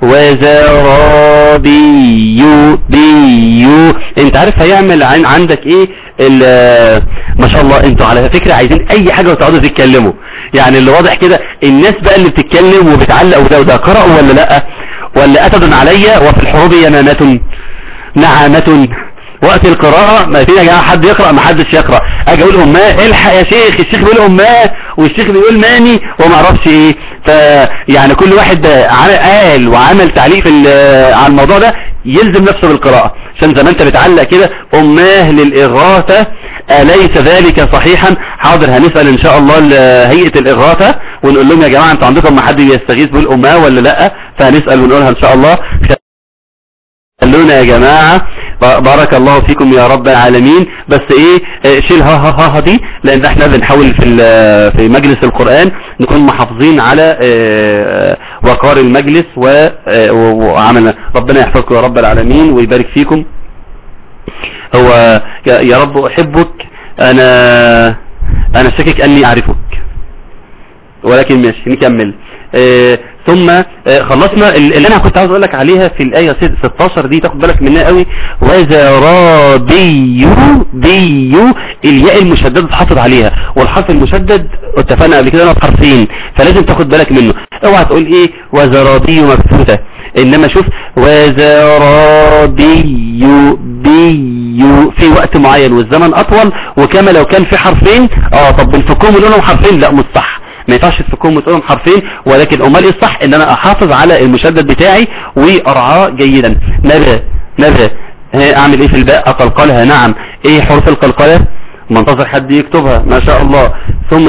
وزرابي بيو. انت عارف هيعمل عندك ايه ما شاء الله. انتوا على فكرة عايزين اي حاجة وتقعدوا تتكلموا، يعني اللي واضح كده الناس بقى اللي بتتكلم وبتعلق وده قرأوا ولا لا، ولا أسد علي وفي الحروب يمامة نعامة. وقت القراءة ما فينا يا جماعة حد يقرأ، ما حدش يقرأ. اجي اقول اماه الحق يا شيخ، الشيخ بيقول اماه والشيخ بيقول ماني وما اعرفش ايه. فيعني كل واحد قال وعمل تعليق على الموضوع ده يلزم نفسه بالقراءة، عشان زي ما انت بتعلق كده اماه للإغاثة أليس ذلك صحيحا. حاضر هنسأل ان شاء الله هيئة الإغاثة ونقول لهم يا جماعة انتوا عندكم ما حد يستغيث بيقول اماه ولا لا، فهنسأل ونقولها ان شاء الله. خلونا يا جماعة بارك الله فيكم يا رب العالمين. بس ايه شيل ها دي، لان احنا بنحاول في مجلس القرآن نكون محافظين على وقار المجلس وعملنا. ربنا يحفظكم يا رب العالمين ويبارك فيكم. هو يا رب احبك، انا شاكك اني اعرفك، ولكن ماشي نكمل. ثم خلصنا اللي انا كنت عاوز اقول لك عليها في الايه 16 دي، تاخد بالك منها قوي. وزرابي بيو، الياء المشدده تحافظ عليها، والحرف المشدد اتفقنا قبل كده انه حرفين، فلازم تاخد بالك منه. اوعى تقول ايه وزرابي مكتوبه، انما شوف وزرابي بيو في وقت معين والزمن اطول. وكما لو كان في حرفين طب بنفكهم ونقولهم حرفين، لا مش صح، ما ينفعش تفكهم وتقولهم حرفين. ولكن امال ايه الصح؟ ان انا احافظ على المشدد بتاعي وارعاه جيدا. نبى اعمل ايه في الباء؟ اقلقلها. نعم، ايه حروف القلقله؟ منتظر حد يكتبها ما شاء الله. ثم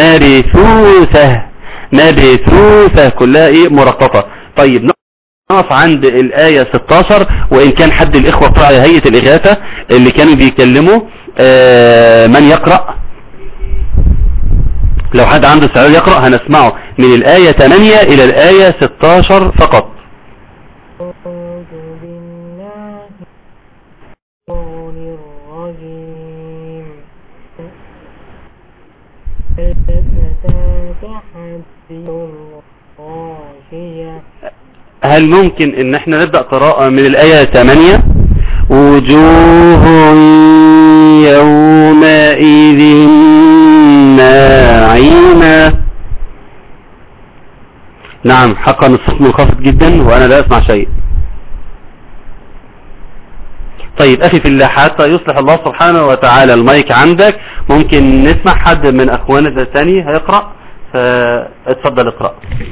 نبثوثة كلها ايه مرققة. طيب نقف عند الآية 16. وإن كان حد الإخوة بتاع هيئة الإغاثة اللي كانوا بيكلموا من يقرأ؟ لو حد عنده استعداد يقرأ هنسمعه من الآية 8 إلى الآية 16 فقط. هل ممكن ان احنا نبدأ قراءة من الآية 8؟ وجوه يومئذ ناعمة. نعم حقا الصوت منخفض جدا وانا لا اسمع شيء. طيب اخي في الله، حتى يصلح الله سبحانه وتعالى المايك عندك، ممكن نسمع حد من اخواننا الثاني هيقرأ، فاتفضل اقرأ.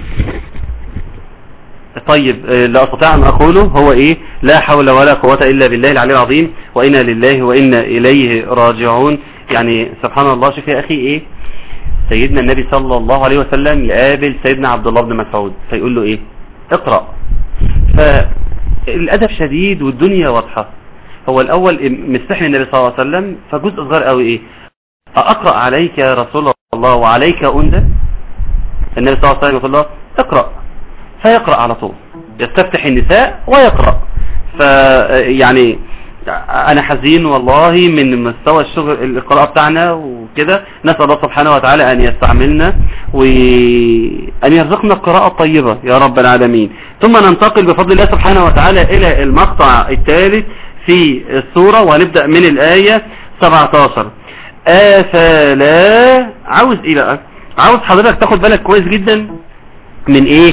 طيب لا استطيع ان اقوله هو ايه؟ لا حول ولا قوة الا بالله العلي العظيم، وانا لله وانا اليه راجعون. يعني سبحان الله. شوف يا اخي ايه سيدنا النبي صلى الله عليه وسلم يقابل سيدنا عبد الله بن مسعود فيقول له ايه؟ اقرأ. فالادب شديد والدنيا واضحة. هو الاول مستحي النبي صلى الله عليه وسلم، فجزء صغير قوي ايه؟ اقرأ عليك يا رسول الله وعليك أندى. النبي صلى الله عليه وسلم يقول له اقرأ، فيقرأ على طول، يستفتح النساء ويقرأ. فيعني انا حزين والله من مستوى الشغل القراءة بتاعنا وكده. نسأل الله سبحانه وتعالى ان يستعملنا وان يرزقنا القراءة الطيبة يا رب العالمين. ثم ننتقل بفضل الله سبحانه وتعالى الى المقطع الثالث في السورة، وهنبدأ من الآية 17. افلا، عاوز ايه بقى؟ عاوز حضرتك تاخد بالك كويس جدا من ايه؟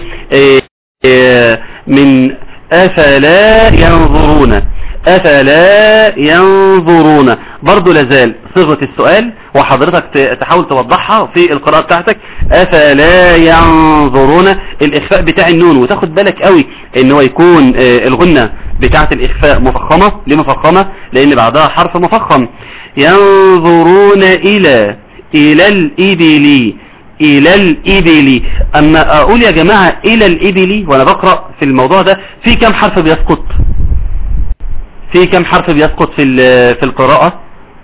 من افلا ينظرون. افلا ينظرون برضو لازال صيغة السؤال، وحضرتك تحاول توضحها في القراءة بتاعتك. افلا ينظرون، الاخفاء بتاع النون، وتاخد بالك قوي ان هو يكون الغنة بتاعة الاخفاء مفخمة. ليه مفخمة؟ لان بعدها حرف مفخم. ينظرون الى الابل، الى الابل. اما اقول يا جماعة الى الابل وانا بقرأ في الموضوع ده، في كم حرف بيسقط؟ في كم حرف بيسقط في القراءة؟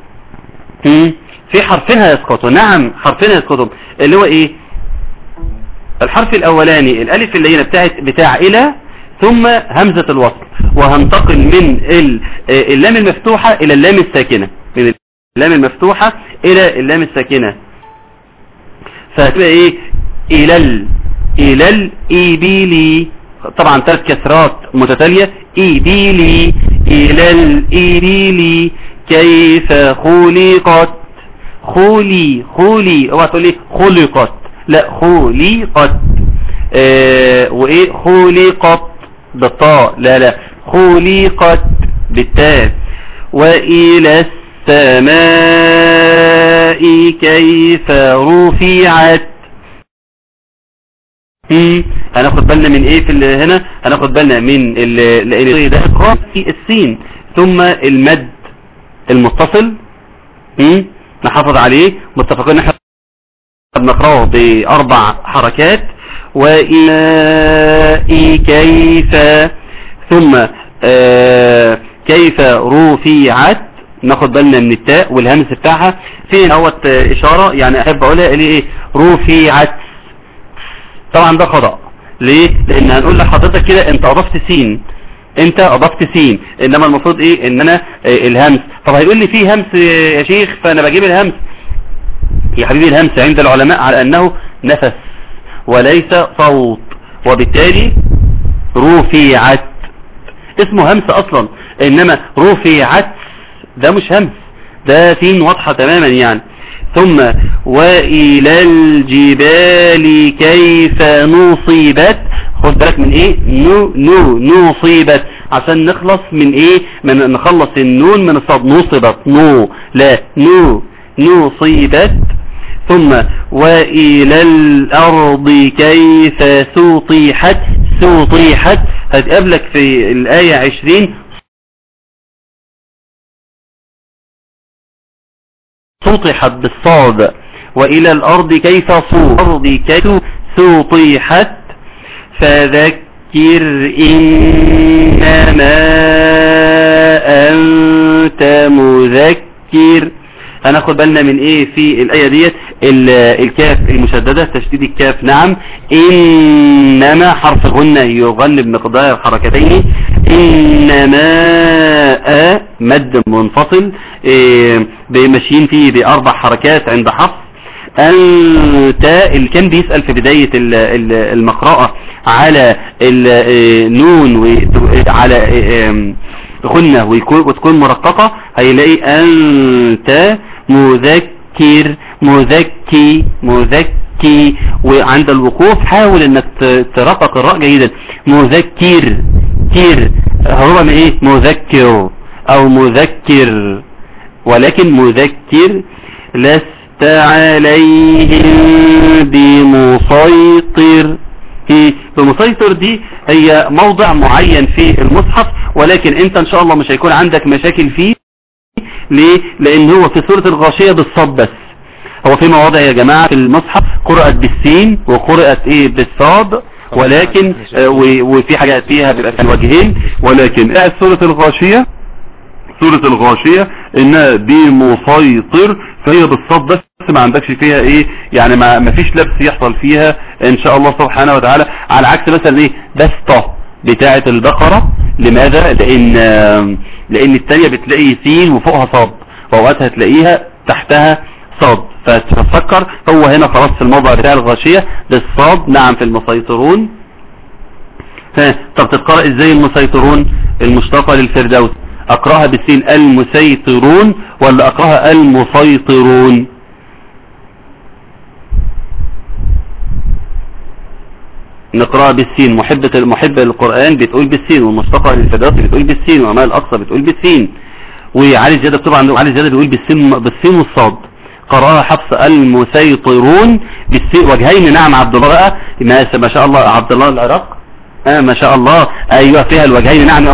في حرفين هيسقطوا. نعم حرفين هيسقطوا، اللي هو ايه؟ الحرف الاولاني الالف اللي هنا بتاع الى، ثم همزة الوصل، وهنتقل من اللام المفتوحة الى اللام الساكنة، من اللام المفتوحة الى اللام الساكنة. فهتبقى ايه؟ الى الابل. طبعا 3 كسرات متتالية، إيديلي إلى الإيديلي كيف خلقت، خولي اوعى تقول لي خلقت، لا خلقت. وايه خلقت بالطاء، لا خلقت بالتاء. وإلى السماء كيف رفعت. هناخد بالنا من ايه في هنا؟ هناخد بالنا من ده في السين، ثم المد المتصل نحافظ عليه، متفقين احنا بنقراه ب4 حركات. وإلى كيف، ثم كيف رفعت، ناخد بالنا من التاء والهمس بتاعها. فين اهوت اشارة يعني احب اقولها ايه رفعت. طبعا ده خطأ. ليه؟ لان هنقول لحضرتك كده انت اضفت سين، انما المفروض ايه ان انا الهمس. طب هيقول لي فيه همس يا شيخ فانا بجيب الهمس. يا حبيبي الهمس عند العلماء على انه نفس وليس صوت، وبالتالي رفعت اسمه همس اصلا، انما رفعت ده مش همس، ده سين واضحة تماما يعني. ثم وإلى الجبال كيف نصيبت، خد بالك من ايه نصيبت، عشان نخلص من ايه نخلص النون من الصاد. نصبت لا نصيبت. ثم وإلى الأرض كيف سطحت، هتقابلك في الآية 20 سطحت بالصاد. وإلى الأرض كيف سطحت. فذكر إنما أنت مذكر. هناخد بالنا من ايه في الآية ديت؟ الكاف المشددة، تشديد الكاف نعم. إنما حرف غنة يغن بمقدار حركتين. إنما مد منفصل بمشيين فيه ب4 حركات عند حفص. أنت اللي كان بيسأل في بداية المقراءة على النون على غنة وتكون مرققة، هيلاقي أنت مذكر مذكي. وعند الوقوف حاول انك ترقق الراء جيدا. مذكر هو من ايه مذكر او مذكر، ولكن مذكر. لست عليهم بمسيطر. بمسيطر دي هي موضع معين في المصحف، ولكن انت ان شاء الله مش هيكون عندك مشاكل فيه. ليه؟ لان هو في سورة الغاشية بالصاد بس. هو في مواضع يا جماعة في المصحف قرأت بالسين وقرأت ايه بالصاد، ولكن وفي حاجات فيها بيبقى في الوجهين، ولكن سورة الغاشية انها بمسيطر فهي بالصاد بس، ما عندكش فيها ايه يعني ما فيش لبس يحصل فيها ان شاء الله سبحانه وتعالى. على عكس مثلا ايه دستة بتاعة البقرة. لماذا؟ لان الثانية بتلاقي سين وفوقها صاد، واوقات هتلاقيها تحتها صاد. فتفكر هو هنا خلاص في الموضع بتاع الغاشية بالصاد نعم في المسيطرون. طب تتقرأ ازاي المسيطرون المشتقة للفردوس؟ اقرأها بالسين المسيطرون ولا اقرأها المسيطرون؟ نقرأها بالسين. محب القرآن بتقول بالسين، والمشتقة للفردوس بتقول بالسين، وعمال الأقصى بتقول بالسين، وعلي زيادة طبعا علي زيادة بيقول بالسين والصاد. قرأها حفص المسيطرون بالسين وجهين نعم. عبد الله بقى ما شاء الله، عبد الله العراق ما شاء الله ايوه فيها الوجهين نعم.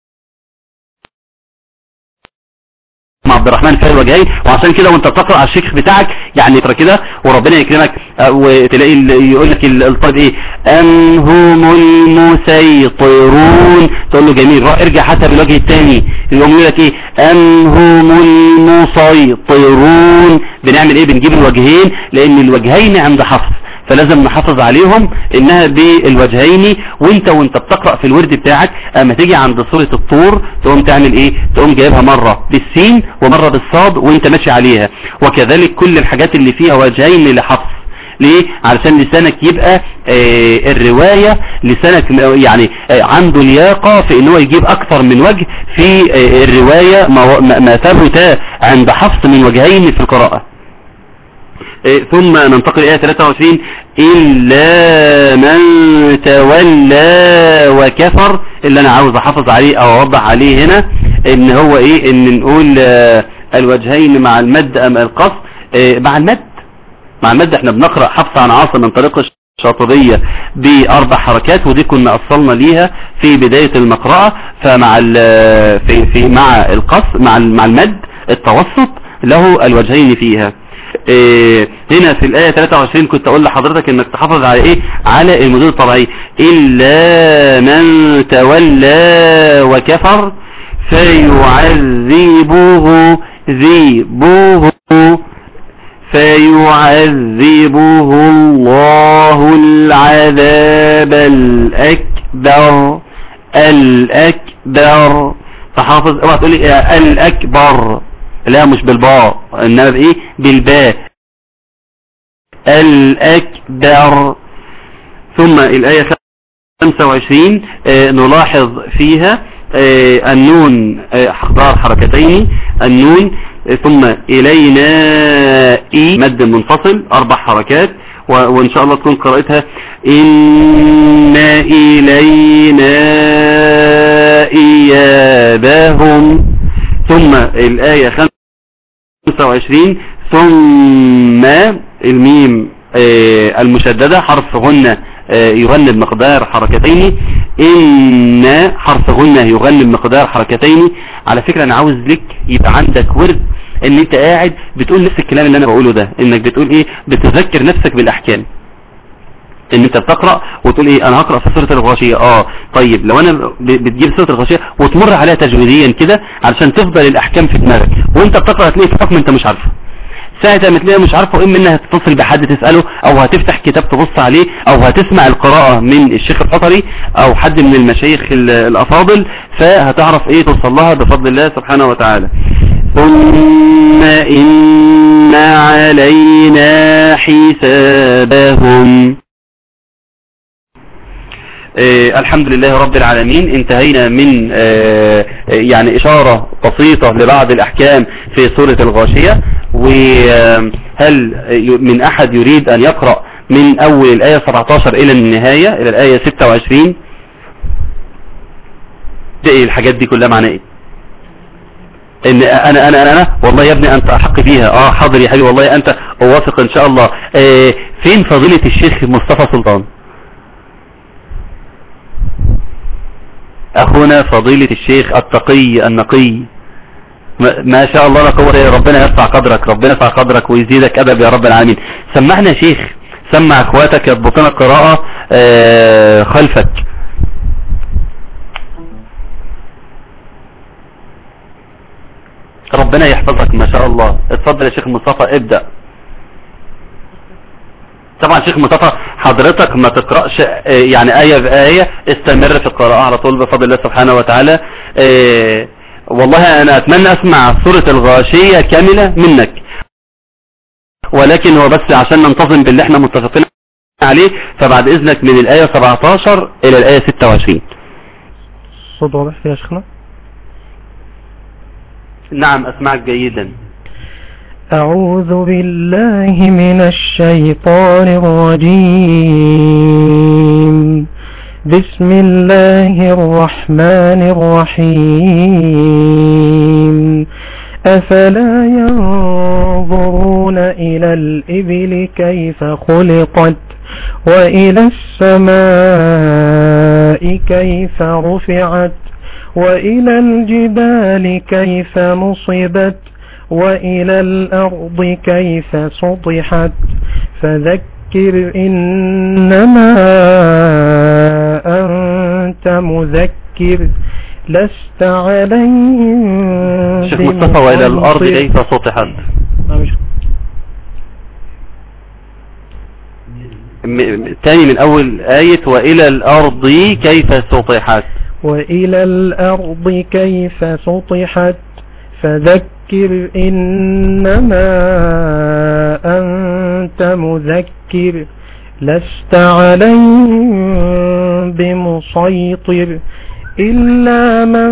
عبد الرحمن فيها الوجهين، وعشان كده وانت بتقرأ على الشيخ بتاعك يعني ترى كده وربنا يكرمك وتلاقي يقول لك الطالب ايه ام هم المسيطرون، تقول له جميل، روح ارجع حتى بالوجه الثاني يقوم يقول لك ايه ام هم المسيطرون. بنعمل ايه؟ بنجيب الوجهين لان الوجهين عند حفص فلازم نحافظ عليهم انها بالوجهين. وانت بتقرأ في الورد بتاعك اما تيجي عند سورة الطور تقوم تعمل ايه؟ تقوم جايبها مرة بالسين ومرة بالصاد وانت ماشي عليها. وكذلك كل الحاجات اللي فيها وجهين لحفص ليه؟ علشان لسانك يبقى الرواية لسانك يعني عنده لياقة في انه يجيب اكثر من وجه في الرواية ما ثبت عند حفص من وجهين في القراءة. ثم ننتقل إلى 23 إلا من تولى وكفر. اللي أنا عاوز أحافظ عليه أو أوضح عليه هنا إن هو إيه، إن نقول الوجهين مع المد أم القصر. مع المد احنا بنقرأ حفص عن عاصم من طريق الشاطبية ب4 حركات، ودي كنا أصلنا ليها في بداية المقرأة. فمع مع القصر مع المد التوسط له الوجهين فيها. هنا في الآية 23 كنت أقول لحضرتك إنك تحافظ على إيه، على المدود الطبيعية. إلا من تولى وكفر فيعذبه الله العذاب الأكبر. فحافظ اوعى تقول لي الأكبر، لا مش بالباء انما بايه، بالباء، الأكبر. ثم الآية 25 نلاحظ فيها النون حضار حركتين، النون ثم إلينا مد منفصل 4 حركات، وإن شاء الله تكون قراءتها إن إلينا إيابهم. ثم الآية 25 ثم الميم المشددة حرف غنة يغنى بمقدار حركتين، إن حرف غنة يغنى بمقدار حركتين. على فكرة أنا عاوز لك يبقى عندك ورد ان انت قاعد بتقول نفس الكلام اللي انا بقوله ده، انك بتقول ايه، بتذكر نفسك بالاحكام، ان انت بتقرأ وتقول ايه انا هقرأ في سورة الغاشية. طيب لو انا بتجيب سورة الغاشية وتمر عليها تجويديا كده علشان تفضل الاحكام في دماغك، وانت بتقرأ تلاقي في حكم انت مش عارفه، ساعة ما تلاقيها مش عارفه اما انها هتتصل بحد تسأله، او هتفتح كتاب تبص عليه، او هتسمع القراءة من الشيخ الحطري او حد من المشايخ الافاضل، فهتعرف ايه توصل لها بفضل الله سبحانه وتعالى. ثم إن علينا حسابهم. الحمد لله رب العالمين. انتهينا من يعني إشارة بسيطة لبعض الأحكام في سورة الغاشية. وهل من أحد يريد أن يقرأ من أول الآية 17 إلى النهاية إلى الآية 26؟ ده الحاجات دي كلها معناه ايه؟ ان انا والله يا ابني انت احق فيها. حاضر يا حبيبي والله انت اوافق ان شاء الله. فين فضيلة الشيخ مصطفى سلطان اخونا، فضيلة الشيخ التقي النقي، ما شاء الله لا قوة، ربنا يرفع قدرك ويزيدك ادب يا رب العالمين. سمعنا يا شيخ، سمع اخواتك يضبطنا القراءة خلفك. ربنا يحفظك ما شاء الله. اتفضل يا شيخ مصطفى ابدأ. طبعا شيخ مصطفى حضرتك ما تقرأش يعني آية بآية، استمر في القراءة على طول بفضل الله سبحانه وتعالى. والله انا اتمنى اسمع سورة الغاشية كاملة منك، ولكن هو بس عشان ننتظم باللي احنا متفقين عليه، فبعد اذنك من الآية 17 الى الآية 26. صوت واضح يا شيخنا؟ نعم أسمعك جيدا. أعوذ بالله من الشيطان الرجيم. بسم الله الرحمن الرحيم. أفلا ينظرون إلى الإبل كيف خلقت وإلى السماء كيف رفعت وإلى الجبال كيف نصبت وإلى الأرض كيف سطحت فذكر إنما أنت مذكر لست عليهم شيخ مصطفى وإلى الأرض كيف سطحت. تاني من أول آية وإلى الأرض كيف سطحت. وإلى الأرض كيف سطحت فذكر إنما أنت أنت مذكر لست عليهم بمسيطر إلا من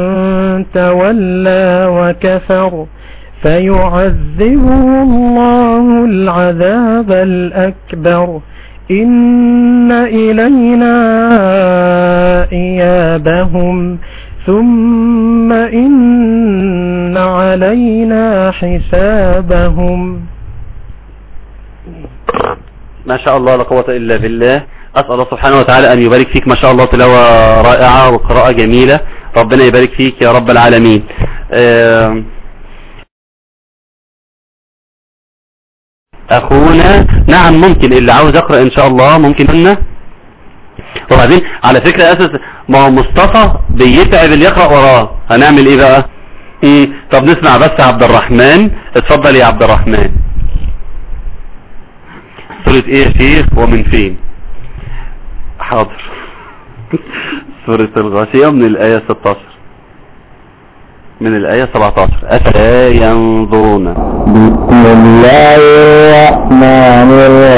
تولى وكفر فيعذبه الله العذاب الأكبر إن إلينا إيابهم ثم إن علينا حسابهم. ما شاء الله لا قوة إلا بالله. أسأل الله سبحانه وتعالى أن يبارك فيك. ما شاء الله تلاوة رائعة وقراءة جميلة. ربنا يبارك فيك يا رب العالمين. أخونا نعم ممكن اللي عاوز أقرأ إن شاء الله ممكن لنا. وبعدين على فكرة أساس ما هو مصطفى بيتعب اللي يقرأ وراه هنعمل إيه بقى؟ طب نسمع بس عبد الرحمن. اتفضل يا عبد الرحمن. سورة إيه يا شيخ ومن فين؟ حاضر. سورة الغاشية من الآية 16 من الآية 17. أفلا ينظرون. بسم الله الرحمن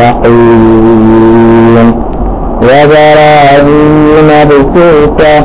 الرحيم. وزرابي مبثوثة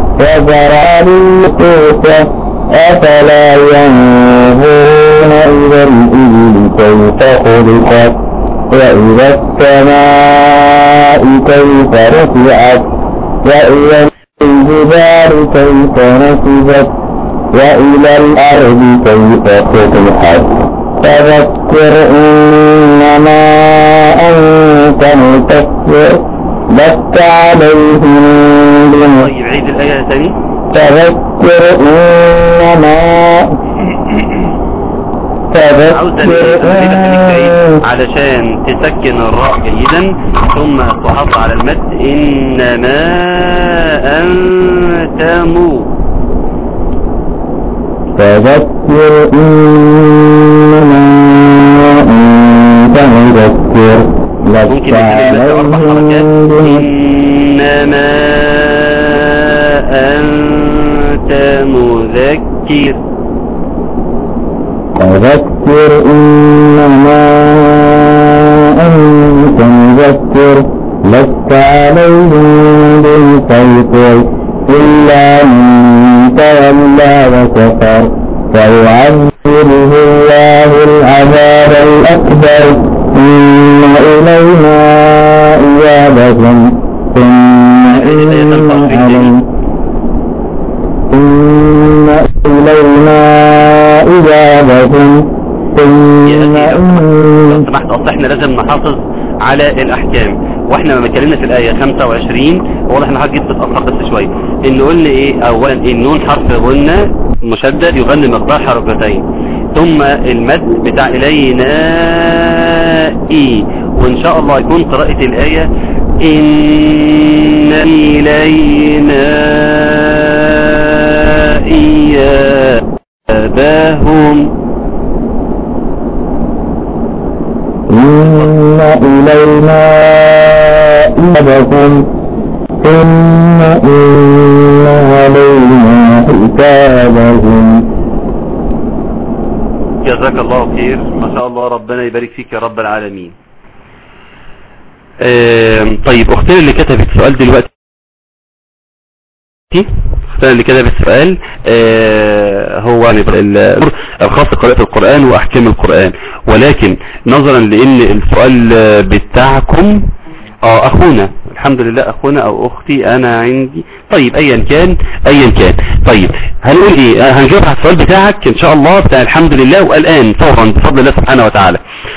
أفلا ينظرون إلى الإبل كيف خلقت وإلى السماء كيف رفعت وإلى الجبال كيف نصبت وإلى الأرض كيف سطحت فذكر إنما أنت مذكر لست عليهم طيب عيد الآية تاني. فذكر إنما علشان تسكن الراء جيدا ثم تحط على المد إنما أنت فذكر إنما أنت مذكر ممكن نكتب 4 حركات. إنما أنت مذكر. فذكر إنما أنت مذكر لست عليهم بمسيطر إلا من تولى وكفر فيعذبه الله العذاب الأكبر إن إلينا إيابهم ثم إن إلينا إجابهم ثم لو سمحت أصلا احنا لازم نحافظ على الأحكام. واحنا لما اتكلمنا في الآية 25 واضح ان حاجة بتتأثر بس شوية ان قلنا ايه اولا النون حرف غنة مشدد يغني مقدار حركتين ثم المد بتاع إلينا وان شاء الله يكون قراءة الآية إن إلينا إيابهم إن إلينا إيابهم ثم إن علينا حسابهم. جزاك الله خير. ما شاء الله ربنا يبارك فيك يا رب العالمين. طيب اختنا اللي كتبت سؤال دلوقتي اللي كتبت السؤال هو الخاص بقراءة القرآن وأحكام القرآن ولكن نظرا لأن السؤال بتاعكم أخونا الحمد لله أخونا أو أختي أنا عندي طيب أيا كان طيب هنقول إيه هنجاوب على السؤال بتاعك إن شاء الله بتاع الحمد لله والآن فورا بفضل الله سبحانه وتعالى.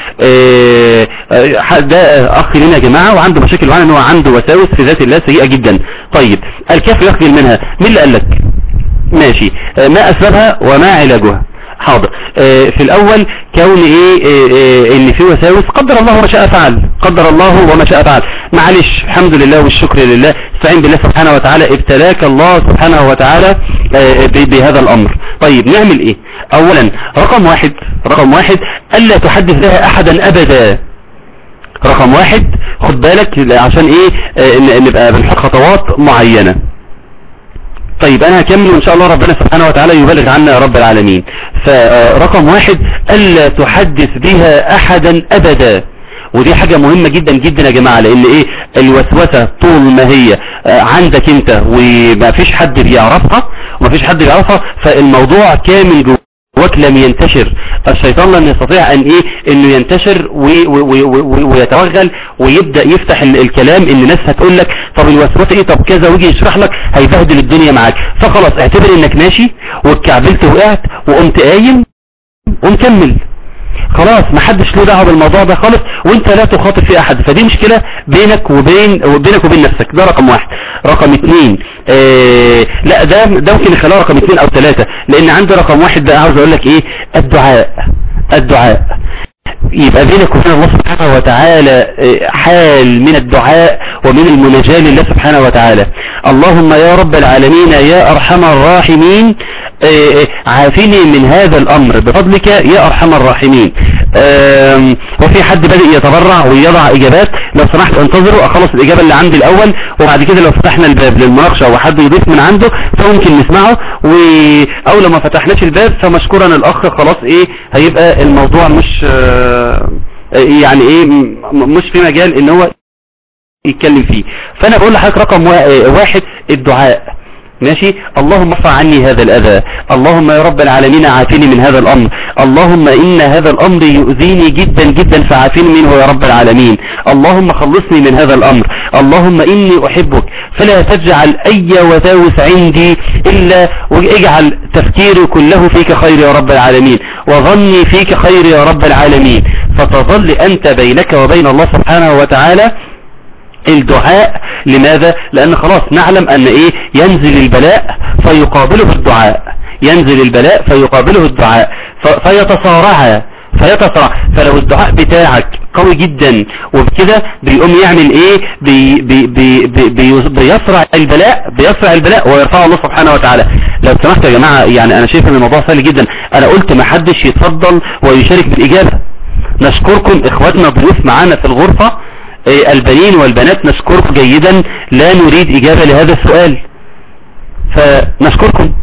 ده أخ لنا يا جماعة وعنده مشاكل وعنده أنه عنده وساوس في ذات الله سيئة جدا. طيب الكيف يخجل منها مين اللي قال لك؟ ماشي ما أسبابها وما علاجها؟ حاضر. في الأول كون ان في وساوس قدر الله وما شاء فعل قدر الله وما شاء فعل معلش الحمد لله والشكر لله استعين بالله سبحانه وتعالى ابتلاك الله سبحانه وتعالى بهذا الأمر. طيب نعمل ايه؟ اولا رقم واحد الا تحدث لها احدا ابدا. رقم واحد خد بالك عشان نبقى بنحط خطوات معينة. طيب انا هكمل وان شاء الله ربنا سبحانه وتعالى يبلغ عنا يا رب العالمين. فرقم واحد الا تحدث بها احدا ابدا ودي حاجة مهمة جدا جدا يا جماعة، لان ايه الوسوسة طول ما هي عندك انت وما فيش حد بيعرفها فالموضوع كامل جواك لم ينتشر. الشيطان لن يستطيع انه ينتشر ويتوغل ويبدأ يفتح الكلام ان الناس هتقول لك طب الوسوسة ايه، طب كذا، ويجي يشرح لك هيبهدل الدنيا معاك. فخلاص اعتبر انك ماشي واتكعبلت وقعت وقمت قايم ومكمل، خلاص محدش له دعوه بالموضوع ده خالص، وانت لا تخاطب في احد. فدي مشكلة بينك وبين نفسك. ده رقم واحد. رقم اتنين لا ده ممكن يخليها رقم 2 أو 3، لان عندي رقم واحد بقى عاوز اقول لك ايه، الدعاء يبقى بينك وبين الله سبحانه وتعالى حال من الدعاء ومن المناجاة لله سبحانه وتعالى. اللهم يا رب العالمين يا ارحم الراحمين عافني من هذا الامر بفضلك يا ارحم الراحمين. وفي حد بدأ يتبرع ويضع اجابات، لو سمحت انتظروا اخلص الاجابة اللي عندي الاول، وبعد كده لو فتحنا الباب للمناقشة وحد يضيف من عنده فممكن نسمعه، او لو ما فتحناش الباب فمشكورا الاخ خلاص هيبقى الموضوع مش مش في مجال ان هو يتكلم فيه. فانا بقول لحضرتك رقم واحد الدعاء، ماشي. اللهم ارفع عني هذا الأذى، اللهم يا رب العالمين عافني من هذا الأمر، اللهم إن هذا الأمر يؤذيني جدا جدا فعافني منه يا رب العالمين، اللهم خلصني من هذا الأمر، اللهم إني أحبك فلا تجعل أي وساوس عندي إلا واجعل تفكيري كله فيك خير يا رب العالمين، وظني فيك خير يا رب العالمين، فتظل أنت بينك وبين الله سبحانه وتعالى الدعاء. لماذا؟ لأن خلاص نعلم أن ينزل البلاء فيقابله الدعاء فيتصارع. فلو الدعاء بتاعك قوي جدا وبكده بيقوم يعمل بيسرع البلاء ويرفعه الله سبحانه وتعالى. لو سمحت يا جماعة انا شايف ان الموضوع سهل جدا. انا قلت ما حدش يتفضل ويشارك بالإجابة. نشكركم اخواتنا ضيوف معانا في الغرفة، البنين والبنات نشكركم جيدا، لا نريد إجابة لهذا السؤال فنشكركم.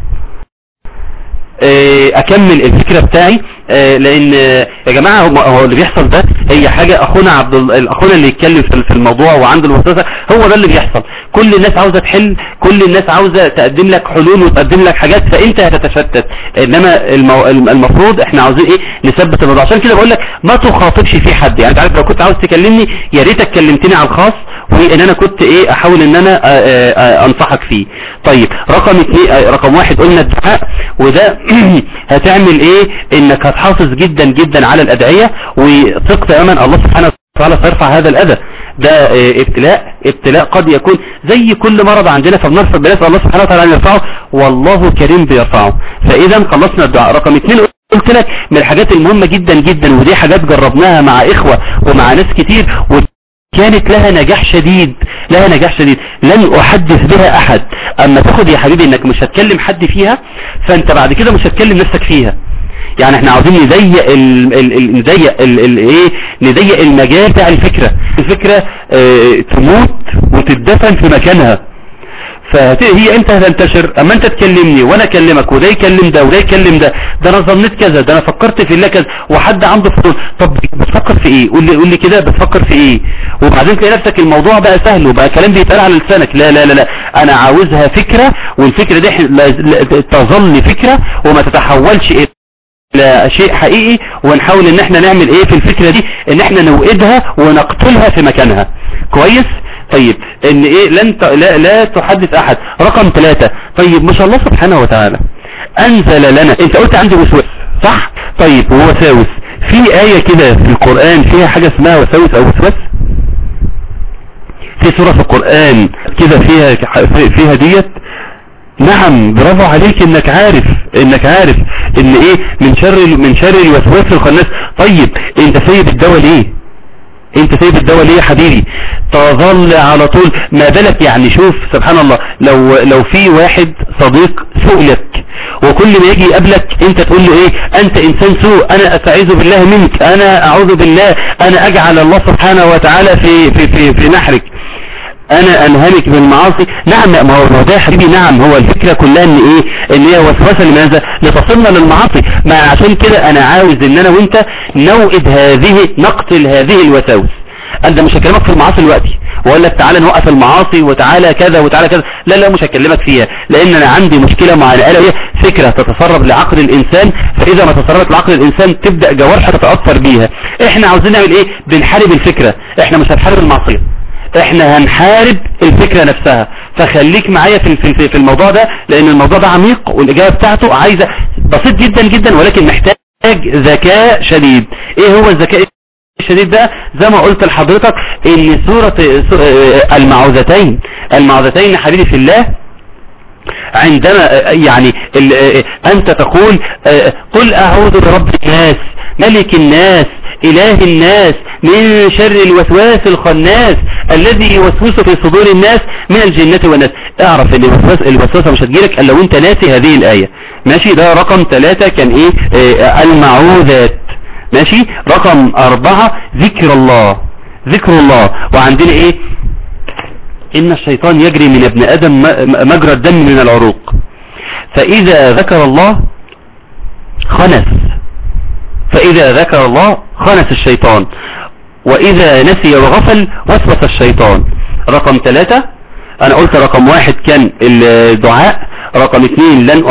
أكمل الفكرة بتاعي، لأن يا جماعة هو اللي بيحصل ده هي حاجة أخونا اللي يتكلم في الموضوع وعنده الوسوسة، هو ده اللي بيحصل. كل الناس عاوزة تحل، كل الناس عاوزة تقدم لك حلول وتقدم لك حاجات، فأنت هتتشتت. إنما المفروض إحنا عاوزين نثبت الموضوع. عشان كده بقول لك ما تخاطبش في حد. انت عارف لو كنت عاوز تكلمني يا ريتك كلمتني على الخاص، وان انا كنت احاول ان انا انصحك فيه. طيب رقم 1 قلنا الدعاء، وده هتعمل انك هتحافظ جدا جدا على الادعية، وثق تماما الله سبحانه وتعالى سيرفع هذا الاذى. ده ابتلاء قد يكون زي كل مرض عندنا، فبنرفع بنسأل الله سبحانه وتعالى ان يرفعه، والله كريم بيرفعه. فاذا خلصنا الدعاء. رقم 2 قلت لك من الحاجات المهمة جدا جدا، ودي حاجات جربناها مع اخوة ومع ناس كتير وكانت لها نجاح شديد، لن احدث بها احد. اما تاخد يا حبيبي انك مش هتكلم حد فيها، فانت بعد كده مش هتكلم نفسك فيها. احنا عاوزين نضيق المجال بتاع الفكرة تموت وتدفن في مكانها. فهي انت هتنتشر اما انت تكلمني وانا اكلمك وده يكلم ده وده يكلم ده انا ظنيت كذا، ده انا فكرت في الله كذا، وحد عنده فضول. طب بتفكر في ايه؟ قول لي كده بتفكر في ايه؟ وبعدين تلاقي نفسك الموضوع بقى سهل وبقى كلام بيتقال على لسانك. لا لا لا لا، انا عاوزها فكرة، والفكرة دي تظل فكرة وما تتحولش الى شيء حقيقي، ونحاول ان احنا نعمل في الفكرة دي، ان احنا نوئدها ونقتلها في مكانها. كويس؟ طيب ان لا تحدث احد. رقم 3، طيب ما شاء الله سبحانه وتعالى انزل لنا، انت قلت عندي وسواس صح؟ طيب ووساوس، في آية كده في القرآن فيها حاجة اسمها وساوس او وسواس؟ في سورة في القرآن كده فيها ديت؟ نعم، برافو عليك انك عارف ان من شر الوسواس الخناس. طيب انت سايب الدواء ليه؟ يا حبيبي؟ تظل على طول. ما بالك شوف سبحان الله، لو في واحد صديق سوء لك، وكل ما يجي يقابلك انت تقول له انت انسان سوء، انا استعيذ بالله منك، انا اعوذ بالله، انا اجعل الله سبحانه وتعالى في نحرك، انا انهمك بالمعاصي. نعم، ما هو ده يا حبيبي. نعم، هو الفكرة كلها ان هي وسوسة. لماذا؟ لتصلنا للمعاصي. عشان كده انا عاوز ان انا وانت نقتل هذه الوساوس. انا مش هكلمك في المعاصي دلوقتي واقول لك تعالى نوقف المعاصي وتعالى كذا وتعالى كذا، لا مش هكلمك فيها، لان انا عندي مشكلة معينة الا هي فكرة تتسرب لعقل الانسان، فاذا ما تسربت لعقل الانسان تبدأ جوارحه تتأثر بيها. احنا عاوزين نعمل ايه؟ بنحارب الفكرة، احنا مش هنحارب المعصية، احنا هنحارب الفكرة نفسها. فخليك معايا في الموضوع ده، لان الموضوع ده عميق والاجابة بتاعته عايزة بسيط جدا جدا، ولكن محتاج ذكاء شديد. ايه هو الذكاء الشديد ده؟ زي ما قلت لحضرتك ان سورة المعوذتين حبيبي في الله، عندما يعني انت تقول قل اعوذ برب الناس ملك الناس اله الناس من شر الوسواس الخناس الذي يوسوس في صدور الناس من الجنة والناس. اعرف ان الوسوسة مش هتجيلك الا وانت ناسي هذه الآية. ماشي؟ ده رقم 3 كان ايه؟ المعوذات. ماشي؟ رقم 4 ذكر الله. وعندنا ايه؟ ان الشيطان يجري من ابن ادم مجرى الدم من العروق، فاذا ذكر الله خنس الشيطان، واذا نسي وغفل وسوس الشيطان. رقم 3 انا قلت رقم 1 كان الدعاء، رقم 2 لن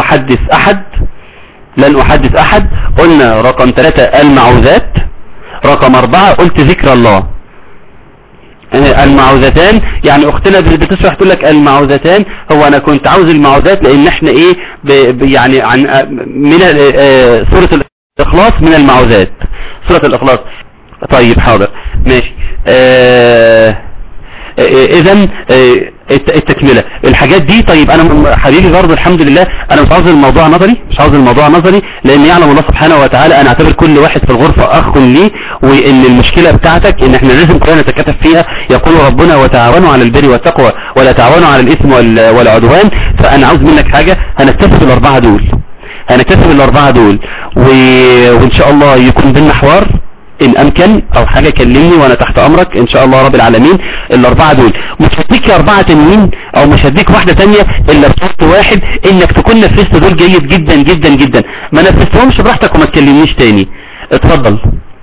احدث احد، قلنا رقم 3 المعوذات، رقم 4 قلت ذكر الله. المعوذتان يعني اختنا بتشرح تقول لك المعوذتان، هو انا كنت عاوز المعوذات لان احنا ايه يعني عن من سورة الاخلاص، من المعوذات سورة الاخلاص. طيب حاضر ماشي. اذا التكملة الحاجات دي. طيب انا حبيبي برضه الحمد لله انا مش عاوز الموضوع نظري، لان يعلم الله سبحانه وتعالى انا اعتبر كل واحد في الغرفة اخ لي، وان المشكلة بتاعتك ان احنا لازم كلنا نتكاتف فيها. يقول ربنا وتعاونوا على البر والتقوى ولا تعاونوا على الاثم والعدوان. فانا عاوز منك حاجة، هنكتسب الاربعة دول وان شاء الله يكون بيننا حوار ان امكن او حاجة كلمني وانا تحت امرك ان شاء الله رب العالمين. الاربعة دول مش هديك 4 تانيين او مش هديك واحدة تانية الا بشرط واحد، انك تكون نفذت دول جيد جدا جدا جدا. ما نفذتهمش براحتك وما تكلمنيش تاني. اتفضل.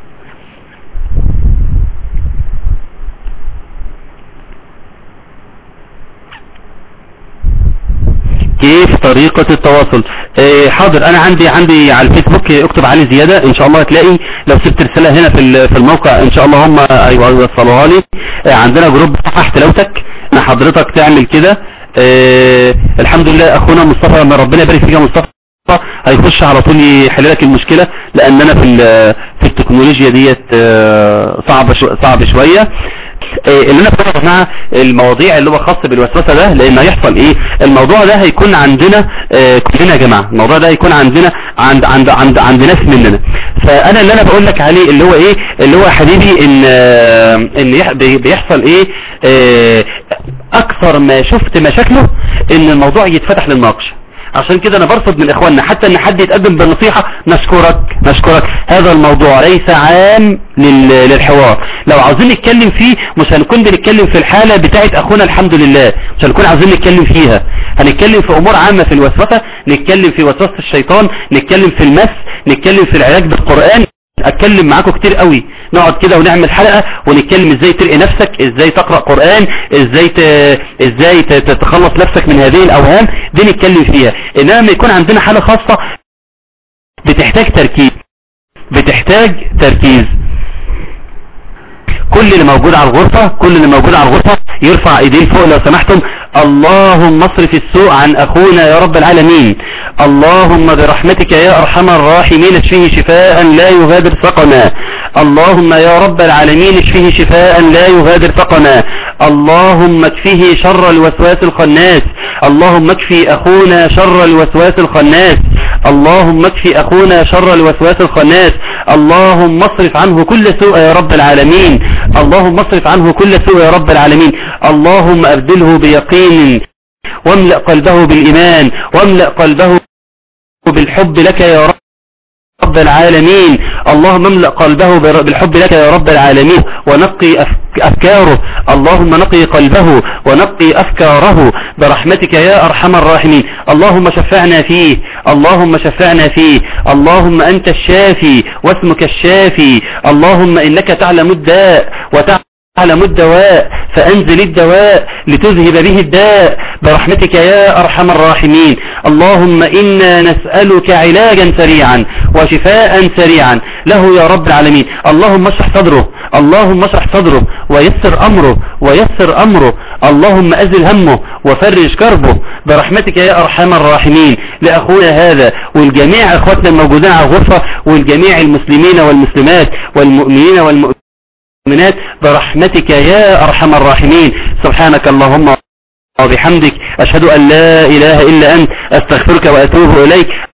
كيف طريقة التواصل؟ حاضر، انا عندي على الفيسبوك اكتب علي زيادة ان شاء الله هتلاقي، لو سبت رسالة هنا في الموقع ان شاء الله هم يوصلوها لي. عندنا جروب صحح تلاوتك، ان حضرتك تعمل كده. الحمد لله اخونا مصطفى لما ربنا يبارك فيك يا مصطفى هيخش على طول يحل لك المشكلة، لان انا في التكنولوجيا ديت صعب شوية. اللي انا بقول مع المواضيع اللي هو خاص بالوسوسه ده، لان هيحصل ايه؟ الموضوع ده هيكون عندنا كلنا يا جماعه، الموضوع ده هيكون عندنا عند ناس مننا. فانا اللي انا بقول لك عليه اللي هو ايه؟ اللي هو يا حبيبي ان بيحصل ايه؟ اكثر ما شفت مشاكله ان الموضوع يتفتح للمناقشه. عشان كده انا برفض من اخواننا حتى ان حد يتقدم بالنصيحة. نشكرك هذا الموضوع ليس عام للحوار. لو عاوزين نتكلم فيه مش هنكون بنتكلم في الحالة بتاعت اخونا الحمد لله، مش هنكون عاوزين نتكلم فيها. هنتكلم في امور عامة في الوسوسة، نتكلم في وسوسة الشيطان، نتكلم في المس، نتكلم في العلاج بالقرآن. اتكلم معاكم كتير قوي، نقعد كده ونعمل حلقة ونتكلم ازاي ترقي نفسك، ازاي تقرأ قرآن، ازاي تتخلص نفسك من هذه الاوهام دي نتكلم فيها. انما لما يكون عندنا حالة خاصة بتحتاج تركيز. كل اللي موجود على الغرفة يرفع ايدين فوق لو سمحتم. اللهم اصرف السوء عن اخونا يا رب العالمين. اللهم برحمتك يا ارحم الراحمين اشفيه شفاء لا يغادر سقما. اللهم يا رب العالمين اشفيه شفاء لا يغادر سقما. اللهم اكفيه شر الوسواس الخناس. اللهم اكفي اخونا شر الوسواس الخناس. اللهم اكفي اخونا شر الوسواس الخناس. اللهم اصرف عنه كل سوء يا رب العالمين. اللهم اصرف عنه كل سوء يا رب العالمين. اللهم ابدله بيقين، واملأ قلبه بالإيمان، واملأ قلبه بالحب لك يا رب العالمين. اللهم املأ قلبه بالحب لك يا رب العالمين، ونقي أفكاره. اللهم نقي قلبه ونقي أفكاره برحمتك يا أرحم الراحمين. اللهم شفعنا فيه، اللهم شفعنا فيه. اللهم أنت الشافي واسمك الشافي. اللهم إنك تعلم الداء وتعلم تعلم الدواء فأنزل الدواء لتذهب به الداء برحمتك يا أرحم الراحمين. اللهم إنا نسألك علاجا سريعا وشفاء سريعا له يا رب العالمين. اللهم اشرح صدره، اللهم اشرح صدره ويسر أمره، اللهم أزل همه وفرج كربه برحمتك يا أرحم الراحمين. لأخونا هذا والجميع أخواتنا الموجودين على الغرفة والجميع المسلمين والمسلمات والمؤمنين والمؤمنات برحمتك يا أرحم الراحمين. سبحانك اللهم وبحمدك أشهد أن لا إله إلا أنت أستغفرك وأتوب إليك.